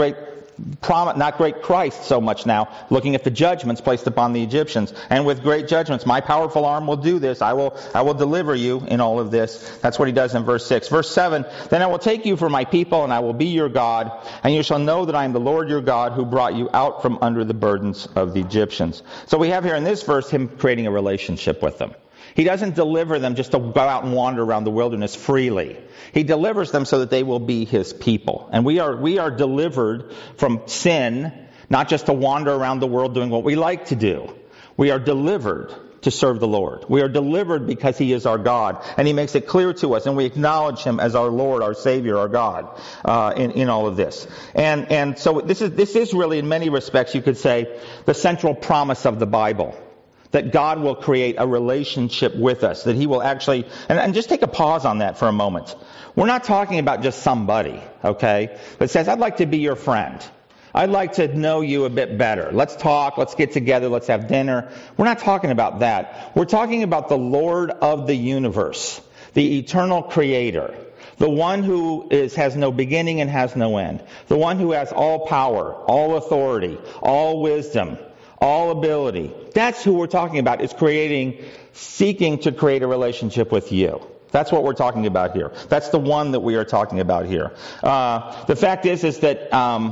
Christ so much now, looking at the judgments placed upon the Egyptians. And with great judgments, my powerful arm will do this. I will deliver you in all of this. That's what he does in verse 6. Verse 7, then I will take you for my people, and I will be your God, and you shall know that I am the Lord your God, who brought you out from under the burdens of the Egyptians. So we have here in this verse him creating a relationship with them. He doesn't deliver them just to go out and wander around the wilderness freely. He delivers them so that they will be his people. And we are delivered from sin, not just to wander around the world doing what we like to do. We are delivered to serve the Lord. We are delivered because he is our God. And he makes it clear to us, and we acknowledge him as our Lord, our Savior, our God, in all of this. And so this is really, in many respects, you could say, the central promise of the Bible. That God will create a relationship with us. That he will actually... And just take a pause on that for a moment. We're not talking about just somebody, okay? But says, I'd like to be your friend. I'd like to know you a bit better. Let's talk. Let's get together. Let's have dinner. We're not talking about that. We're talking about the Lord of the universe. The eternal creator. The one who has no beginning and has no end. The one who has all power, all authority, all wisdom, all ability. That's who we're talking about, is seeking to create a relationship with you. That's what we're talking about here. That's the one that we are talking about here. The fact is that,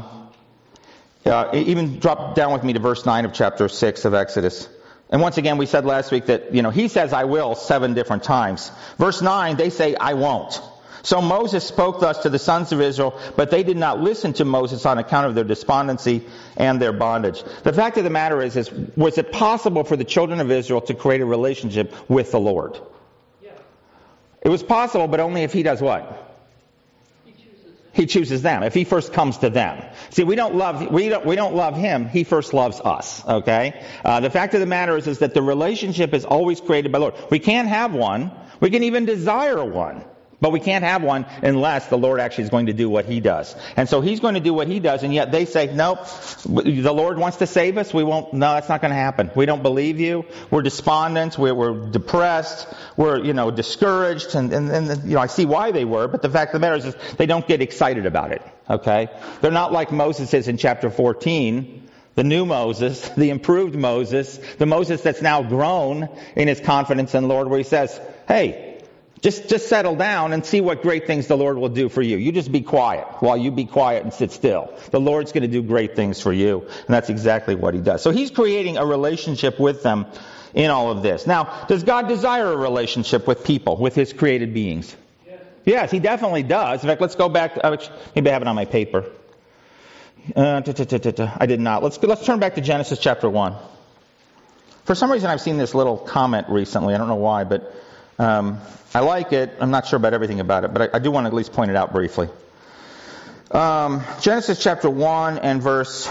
even drop down with me to verse 9 of chapter 6 of Exodus. And once again, we said last week that, he says, I will 7 different times. Verse 9, they say, I won't. So Moses spoke thus to the sons of Israel, but they did not listen to Moses on account of their despondency and their bondage. The fact of the matter is was it possible for the children of Israel to create a relationship with the Lord? Yeah. It was possible, but only if he does what? He chooses them. If he first comes to them. See, we don't love him. He first loves us. Okay? The fact of the matter is that the relationship is always created by the Lord. We can't have one. We can even desire one. But we can't have one unless the Lord actually is going to do what he does. And so he's going to do what he does, and yet they say, nope, the Lord wants to save us. We won't. No, that's not going to happen. We don't believe you. We're despondent. We're depressed. We're, discouraged. And I see why they were, but the fact of the matter is they don't get excited about it. Okay? They're not like Moses is in chapter 14. The new Moses, the improved Moses, the Moses that's now grown in his confidence in the Lord, where he says, hey, just settle down and see what great things the Lord will do for you. You just be quiet while you be quiet and sit still. The Lord's going to do great things for you. And that's exactly what he does. So he's creating a relationship with them in all of this. Now, does God desire a relationship with people, with his created beings? Yes, he definitely does. In fact, let's go back. Maybe I have it on my paper. I did not. Let's turn back to Genesis chapter 1. For some reason, I've seen this little comment recently. I don't know why, but I like it. I'm not sure about everything about it, but I do want to at least point it out briefly. Genesis chapter 1 and verse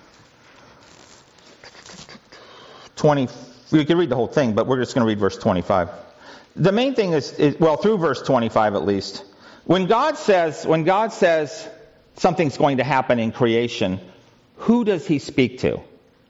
20. We could read the whole thing, but we're just going to read verse 25. The main thing is through verse 25 at least. When God says something's going to happen in creation, who does he speak to?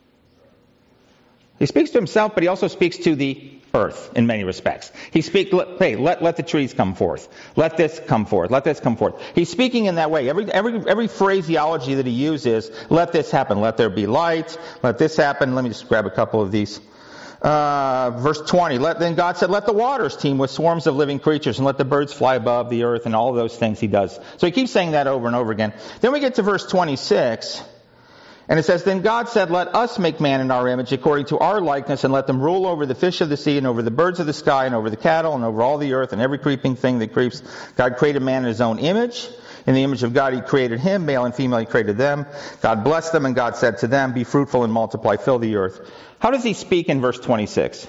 He speaks to himself, but he also speaks to the earth in many respects. He speaks, hey, let the trees come forth. Let this come forth. Let this come forth. He's speaking in that way. Every phraseology that he uses, let this happen. Let there be light. Let this happen. Let me just grab a couple of these. Verse 20. Then God said, let the waters teem with swarms of living creatures, and let the birds fly above the earth, and all those things he does. So he keeps saying that over and over again. Then we get to verse 26. And it says, then God said, let us make man in our image according to our likeness, and let them rule over the fish of the sea and over the birds of the sky and over the cattle and over all the earth and every creeping thing that creeps. God created man in his own image. In the image of God he created him. Male and female he created them. God blessed them, and God said to them, be fruitful and multiply, fill the earth. How does he speak in verse 26?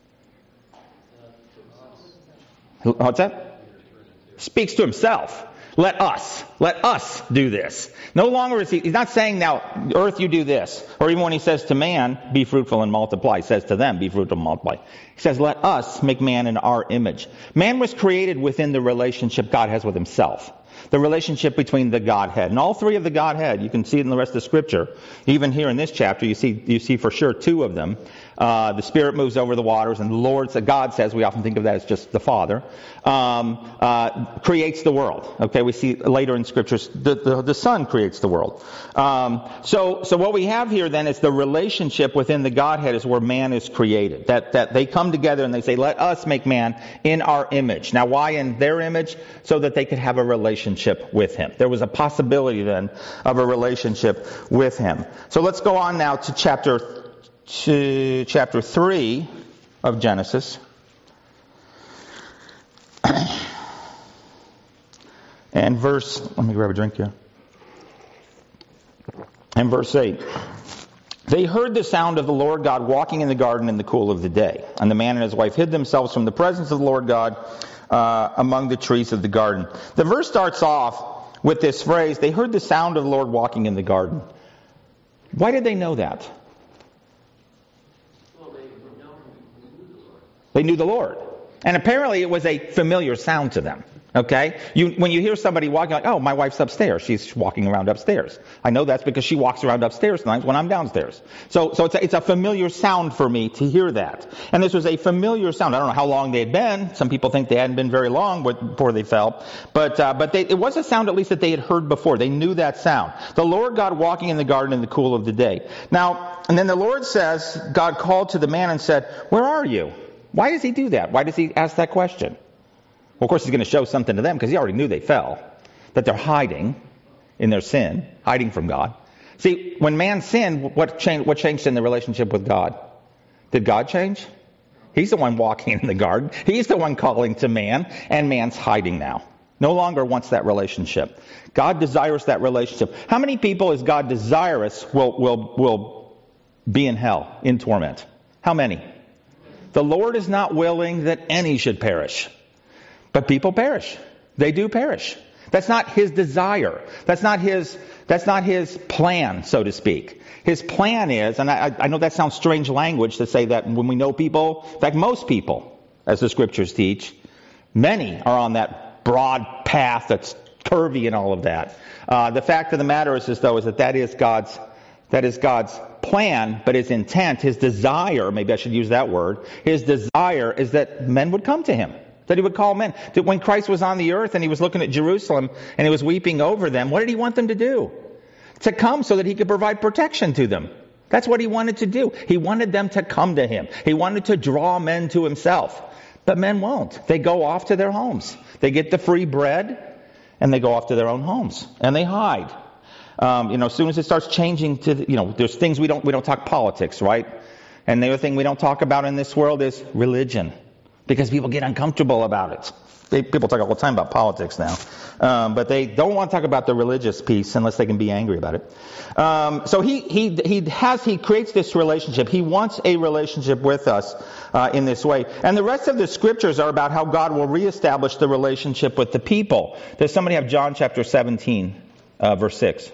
What's that? Speaks to himself. Let us do this. No longer is he's not saying now, earth, you do this. Or even when he says to man, be fruitful and multiply, he says to them, be fruitful and multiply. He says, let us make man in our image. Man was created within the relationship God has with himself. The relationship between the Godhead. And all three of the Godhead, you can see it in the rest of the Scripture. Even here in this chapter, you see for sure two of them. The Spirit moves over the waters, and the Lord, God says, we often think of that as just the Father, creates the world. Okay, we see later in Scriptures, the Son creates the world. So what we have here then is the relationship within the Godhead is where man is created. That they come together and they say, let us make man in our image. Now, why in their image? So that they could have a relationship with him. There was a possibility then of a relationship with him. So let's go on now to chapter 3 of Genesis. And let me grab a drink here. And verse 8. They heard the sound of the Lord God walking in the garden in the cool of the day. And the man and his wife hid themselves from the presence of the Lord God among the trees of the garden. The verse starts off with this phrase, they heard the sound of the Lord walking in the garden. Why did they know that? Well, they knew the Lord. They knew the Lord. And apparently it was a familiar sound to them. Okay? When you hear somebody walking, like, oh, my wife's upstairs. She's walking around upstairs. I know that's because she walks around upstairs sometimes when I'm downstairs. So it's a familiar sound for me to hear that. And this was a familiar sound. I don't know how long they had been. Some people think they hadn't been very long before they fell. But it was a sound at least that they had heard before. They knew that sound. The Lord God walking in the garden in the cool of the day. Now, and then the Lord says, God called to the man and said, where are you? Why does he do that? Why does he ask that question? Well, of course, he's going to show something to them because he already knew they fell. That they're hiding in their sin, hiding from God. See, when man sinned, what changed in the relationship with God? Did God change? He's the one walking in the garden. He's the one calling to man, and man's hiding now. No longer wants that relationship. God desires that relationship. How many people is God desirous will be in hell, in torment? How many? The Lord is not willing that any should perish. But people perish. They do perish. That's not his desire. That's not his plan, so to speak. His plan is, and I know that sounds strange language to say that when we know people, in fact most people, as the scriptures teach, many are on that broad path that's curvy and all of that. The fact of the matter is that is God's plan, but his intent, his desire, maybe I should use that word, his desire is that men would come to him. That he would call men. That when Christ was on the earth and he was looking at Jerusalem and he was weeping over them, what did he want them to do? To come so that he could provide protection to them. That's what he wanted to do. He wanted them to come to him. He wanted to draw men to himself. But men won't. They go off to their homes. They get the free bread and they go off to their own homes. And they hide. As soon as it starts changing to, there's things we don't talk politics, right? And the other thing we don't talk about in this world is religion. Because people get uncomfortable about it. People talk all the time about politics now. But they don't want to talk about the religious piece unless they can be angry about it. So he creates this relationship. He wants a relationship with us in this way. And the rest of the scriptures are about how God will reestablish the relationship with the people. Does somebody have John chapter 17, verse 6?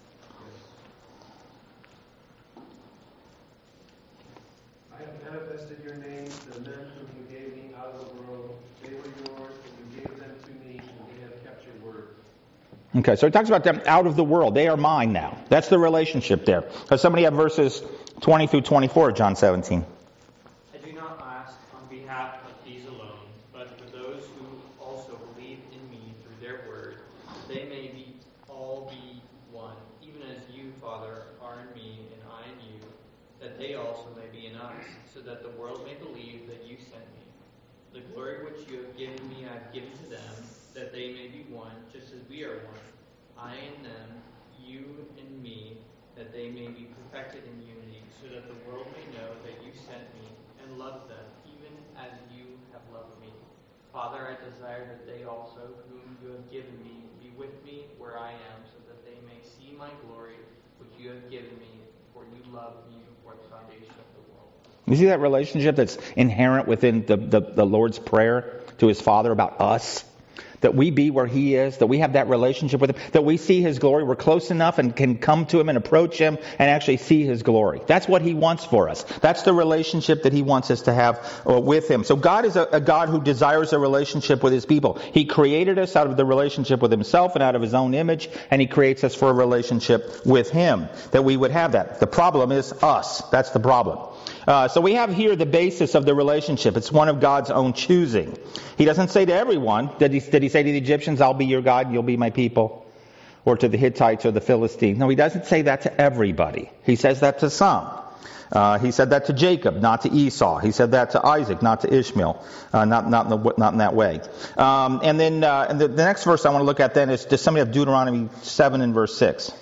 Okay, so it talks about them out of the world. They are mine now. That's the relationship there. Does somebody have verses 20 through 24 of John 17? I do not ask on behalf of these alone, but for those who also believe in me through their word, that they may all be one, even as you, Father, are in me and I in you, that they also may be in us, so that the world may believe that you sent me. The glory which you have given me I have given to them, that they may be one, just as we are one. I in them, you in me, that they may be perfected in unity, so that the world may know that you sent me and loved them, even as you have loved me. Father, I desire that they also, whom you have given me, be with me where I am, so that they may see my glory, which you have given me, for you loved me before the foundation of the world. You see that relationship that's inherent within the Lord's prayer to his Father about us? that we be where He is, that we have that relationship with Him, that we see His glory, we're close enough and can come to Him and approach Him and actually see His glory. That's what He wants for us. That's the relationship that He wants us to have with Him. So God is a God who desires a relationship with His people. He created us out of the relationship with Himself and out of His own image, and He creates us for a relationship with Him, that we would have that. The problem is us. That's the problem. So we have here the basis of the relationship. It's one of God's own choosing. He doesn't say to everyone, did he say to the Egyptians, I'll be your God, you'll be my people? Or to the Hittites or the Philistines. No, He doesn't say that to everybody. He says that to some. He said that to Jacob, not to Esau. He said that to Isaac, not to Ishmael. Not in that way. And then the next verse I want to look at then is, does somebody have Deuteronomy 7 and verse 6?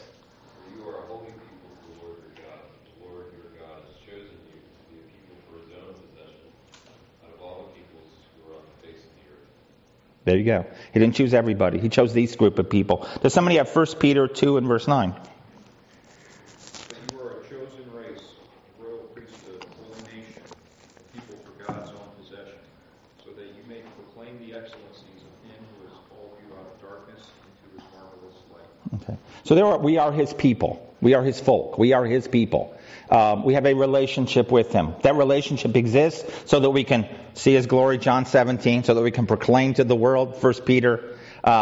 There you go. He didn't choose everybody. He chose these group of people. Does somebody have 1 Peter 2 and verse 9? But you are a chosen race, a royal priesthood, a holy nation, a people for God's own possession, so that you may proclaim the excellencies of Him who has called you out of darkness into His marvelous light. Okay. So we are His people. We are His folk. We are His people. We have a relationship with Him. That relationship exists so that we can see His glory, John 17, so that we can proclaim to the world, 1 Peter.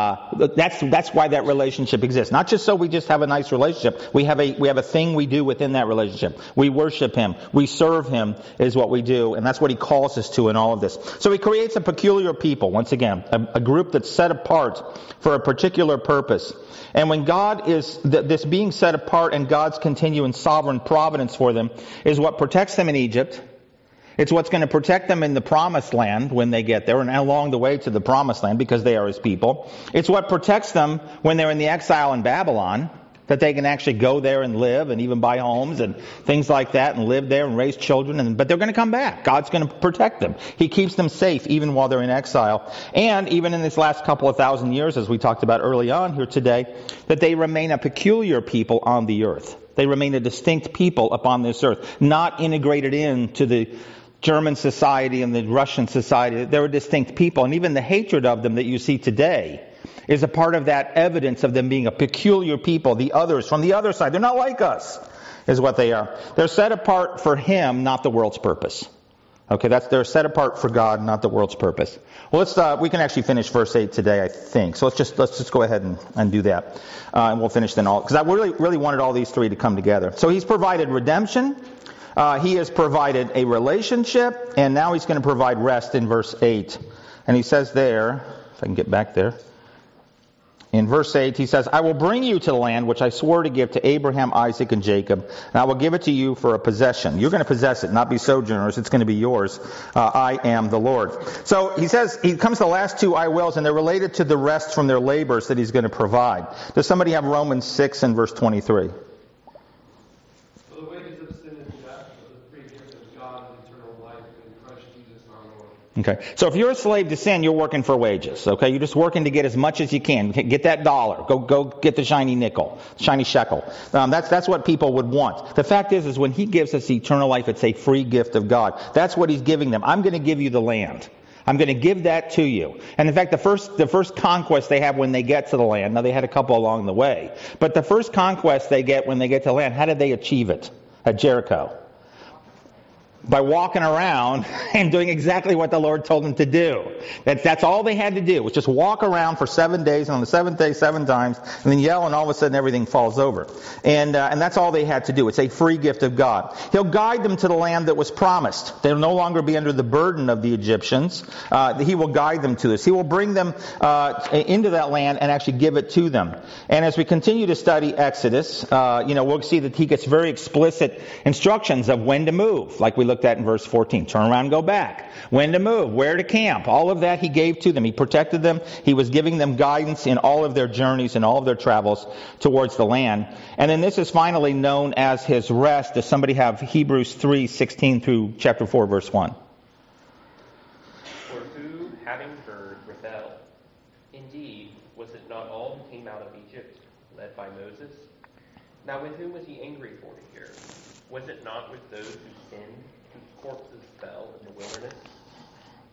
That's why that relationship exists. Not just so we just have a nice relationship. We have a thing we do within that relationship. We worship Him. We serve Him is what we do, and that's what He calls us to in all of this. So He creates a peculiar people, once again, a group that's set apart for a particular purpose. And when God is, this being set apart and God's continuing sovereign providence for them is what protects them in Egypt. It's what's going to protect them in the promised land when they get there and along the way to the promised land because they are His people. It's what protects them when they're in the exile in Babylon, that they can actually go there and live and even buy homes and things like that and live there and raise children. But they're going to come back. God's going to protect them. He keeps them safe even while they're in exile. And even in this last couple of thousand years, as we talked about early on here today, that they remain a peculiar people on the earth. They remain a distinct people upon this earth, not integrated into the German society and the Russian society. They're a distinct people. And even the hatred of them that you see today is a part of that evidence of them being a peculiar people, the others from the other side. They're not like us, is what they are. They're set apart for Him, not the world's purpose. Okay, they're set apart for God, not the world's purpose. Well, we can actually finish verse 8 today, I think. So let's just go ahead and do that, and we'll finish then all, because I really wanted all these three to come together. So He's provided redemption. He has provided a relationship, and now He's going to provide rest in verse 8. And He says there, if I can get back there, in verse 8, He says, I will bring you to the land which I swore to give to Abraham, Isaac, and Jacob, and I will give it to you for a possession. You're going to possess it, not be sojourners. It's going to be yours. I am the Lord. So He says, He comes to the last two I wills, and they're related to the rest from their labors that He's going to provide. Does somebody have Romans 6 and verse 23? Okay, so if you're a slave to sin, you're working for wages. Okay, you're just working to get as much as you can. Get that dollar. Go get the shiny nickel, shiny shekel. That's what people would want. The fact is when He gives us eternal life, it's a free gift of God. That's what He's giving them. I'm going to give you the land. I'm going to give that to you. And in fact, the first conquest they have when they get to the land. Now they had a couple along the way, but the first conquest they get when they get to the land, how did they achieve it? At Jericho. By walking around and doing exactly what the Lord told them to do. That's all they had to do, was just walk around for 7 days, and on the seventh day 7 times, and then yell, and all of a sudden everything falls over. And that's all they had to do. It's a free gift of God. He'll guide them to the land that was promised. They'll no longer be under the burden of the Egyptians. He will guide them to this. He will bring them into that land and actually give it to them. And as we continue to study Exodus, we'll see that He gets very explicit instructions of when to move, like we looked at in verse 14. Turn around and go back. When to move, where to camp. All of that He gave to them. He protected them. He was giving them guidance in all of their journeys and all of their travels towards the land. And then this is finally known as His rest. Does somebody have Hebrews 3:16 through chapter 4, verse 1? For who, having heard, rebelled? Indeed, was it not all who came out of Egypt, led by Moses? Now with whom was He angry 40 years? Was it not with those who sinned, whose corpses fell in the wilderness?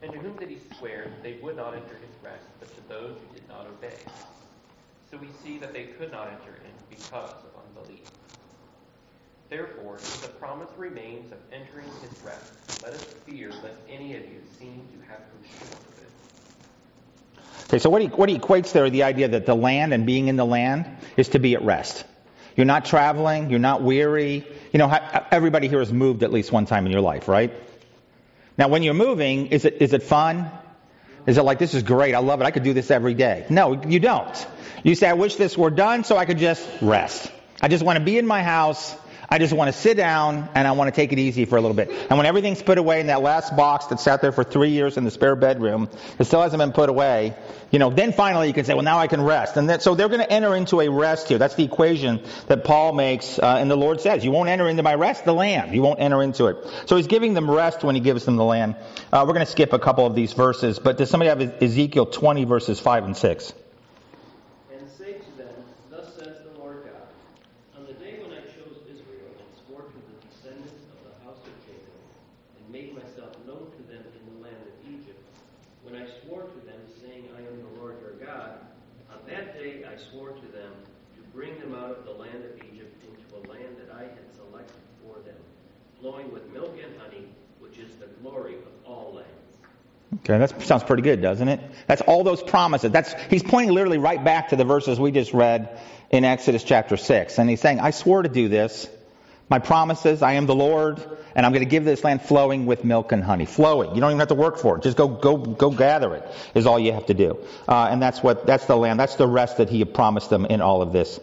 And to whom did he swear that they would not enter his rest, but to those who did not obey? So we see that they could not enter in because of unbelief. Therefore, if the promise remains of entering his rest, let us fear lest any of you seem to have come short of it. Okay, so what he equates there, the idea that the land and being in the land is to be at rest. You're not traveling, you're not weary. You know, everybody here has moved at least one time in your life, right? Now, when you're moving, is it fun? Is it like, this is great, I love it, I could do this every day? No, you don't. You say, I wish this were done so I could just rest. I just want to be in my house. I just want to sit down and I want to take it easy for a little bit. And when everything's put away in that last box that sat there for 3 years in the spare bedroom, it still hasn't been put away, then finally you can say, well, now I can rest. And so they're going to enter into a rest here. That's the equation that Paul makes, and the Lord says, you won't enter into my rest, the land. You won't enter into it. So he's giving them rest when he gives them the land. We're going to skip a couple of these verses, but does somebody have Ezekiel 20 verses 5 and 6? And say to them, thus says the Lord God, on the day when I chose Israel and swore to the descendants of the house of Jacob, and made myself known to them in the land of Egypt, when I swore to them, saying, I am the Lord your God, on that day I swore to them to bring them out of the land of Egypt into a land that I had selected for them, flowing with milk and honey, which is the glory of all lands. Okay, that sounds pretty good, doesn't it? That's all those promises. He's pointing literally right back to the verses we just read in Exodus chapter 6. And he's saying, I swore to do this. My promises, I am the Lord, and I'm going to give this land flowing with milk and honey. Flowing. You don't even have to work for it. Just go gather it is all you have to do. And that's the land. That's the rest that he had promised them in all of this.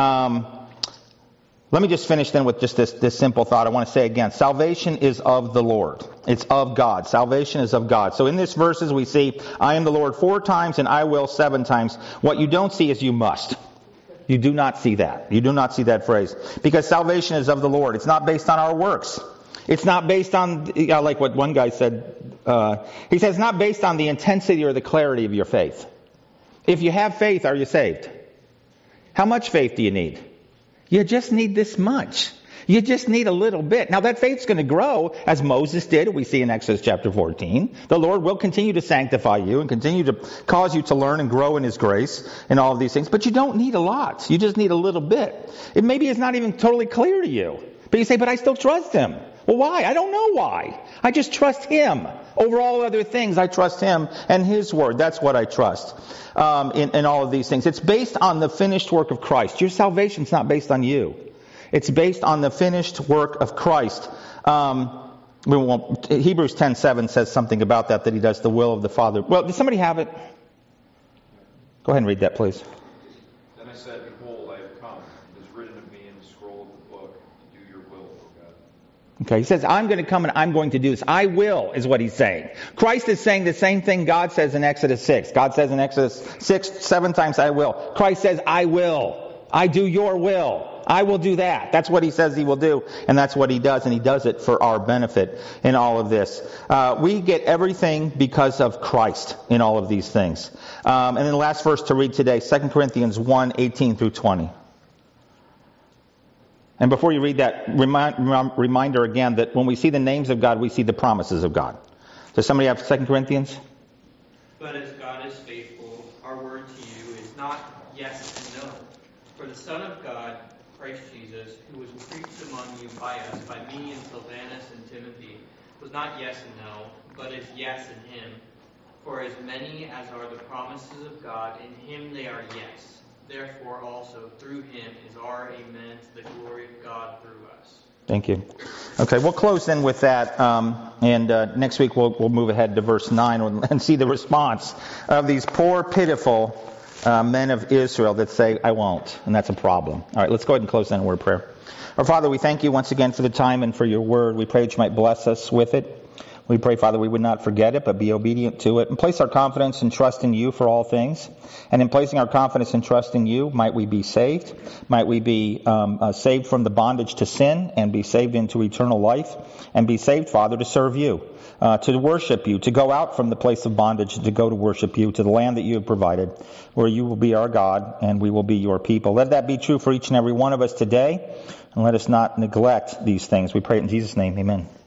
Let me just finish then with just this simple thought. I want to say again, salvation is of the Lord. It's of God. Salvation is of God. So in these verses we see, I am the Lord 4 times and I will 7 times. What you don't see is you must. You do not see that. You do not see that phrase. Because salvation is of the Lord. It's not based on our works. It's not based on, like what one guy said, he says, it's not based on the intensity or the clarity of your faith. If you have faith, are you saved? How much faith do you need? You just need this much. You just need a little bit. Now that faith's going to grow as Moses did, we see in Exodus chapter 14. The Lord will continue to sanctify you and continue to cause you to learn and grow in His grace and all of these things. But you don't need a lot. You just need a little bit. It maybe is not even totally clear to you. But you say, but I still trust Him. Well, why? I don't know why. I just trust Him. Over all other things, I trust Him and His Word. That's what I trust in all of these things. It's based on the finished work of Christ. Your salvation's not based on you. It's based on the finished work of Christ. Hebrews 10:7 says something about that He does the will of the Father. Well, does somebody have it? Go ahead and read that, please. Then I said, behold, I have come. It is written of me in the scroll of the book to do your will, O God. Okay, he says, I'm going to come and I'm going to do this. I will, is what he's saying. Christ is saying the same thing God says in Exodus 6. God says in Exodus 6, 7 times, I will. Christ says, I will. I do your will. I will do that. That's what he says he will do, and that's what he does, and he does it for our benefit in all of this. We get everything because of Christ in all of these things. And then the last verse to read today, 2 Corinthians 1, 18 through 20. And before you read that, reminder again that when we see the names of God, we see the promises of God. Does somebody have 2 Corinthians? But as God is faithful, our word to you is not yes and no. For the Son of God, Christ Jesus, who was preached among you by us, by me and Silvanus and Timothy, was not yes and no, but is yes in Him. For as many as are the promises of God, in Him they are yes. Therefore also through Him is our amen to the glory of God through us. Thank you. Okay, we'll close then with that, and next week we'll move ahead to verse 9 and see the response of these poor, pitiful men of Israel that say, I won't, and that's a problem. All right, let's go ahead and close then in a word of prayer. Our Father, we thank you once again for the time and for your word. We pray that you might bless us with it. We pray, Father, we would not forget it, but be obedient to it, and place our confidence and trust in you for all things. And in placing our confidence and trust in you, might we be saved. Might we be saved from the bondage to sin and be saved into eternal life. And be saved, Father, to serve you, to worship you, to go out from the place of bondage, to go to worship you, to the land that you have provided, where you will be our God and we will be your people. Let that be true for each and every one of us today. And let us not neglect these things. We pray it in Jesus' name. Amen.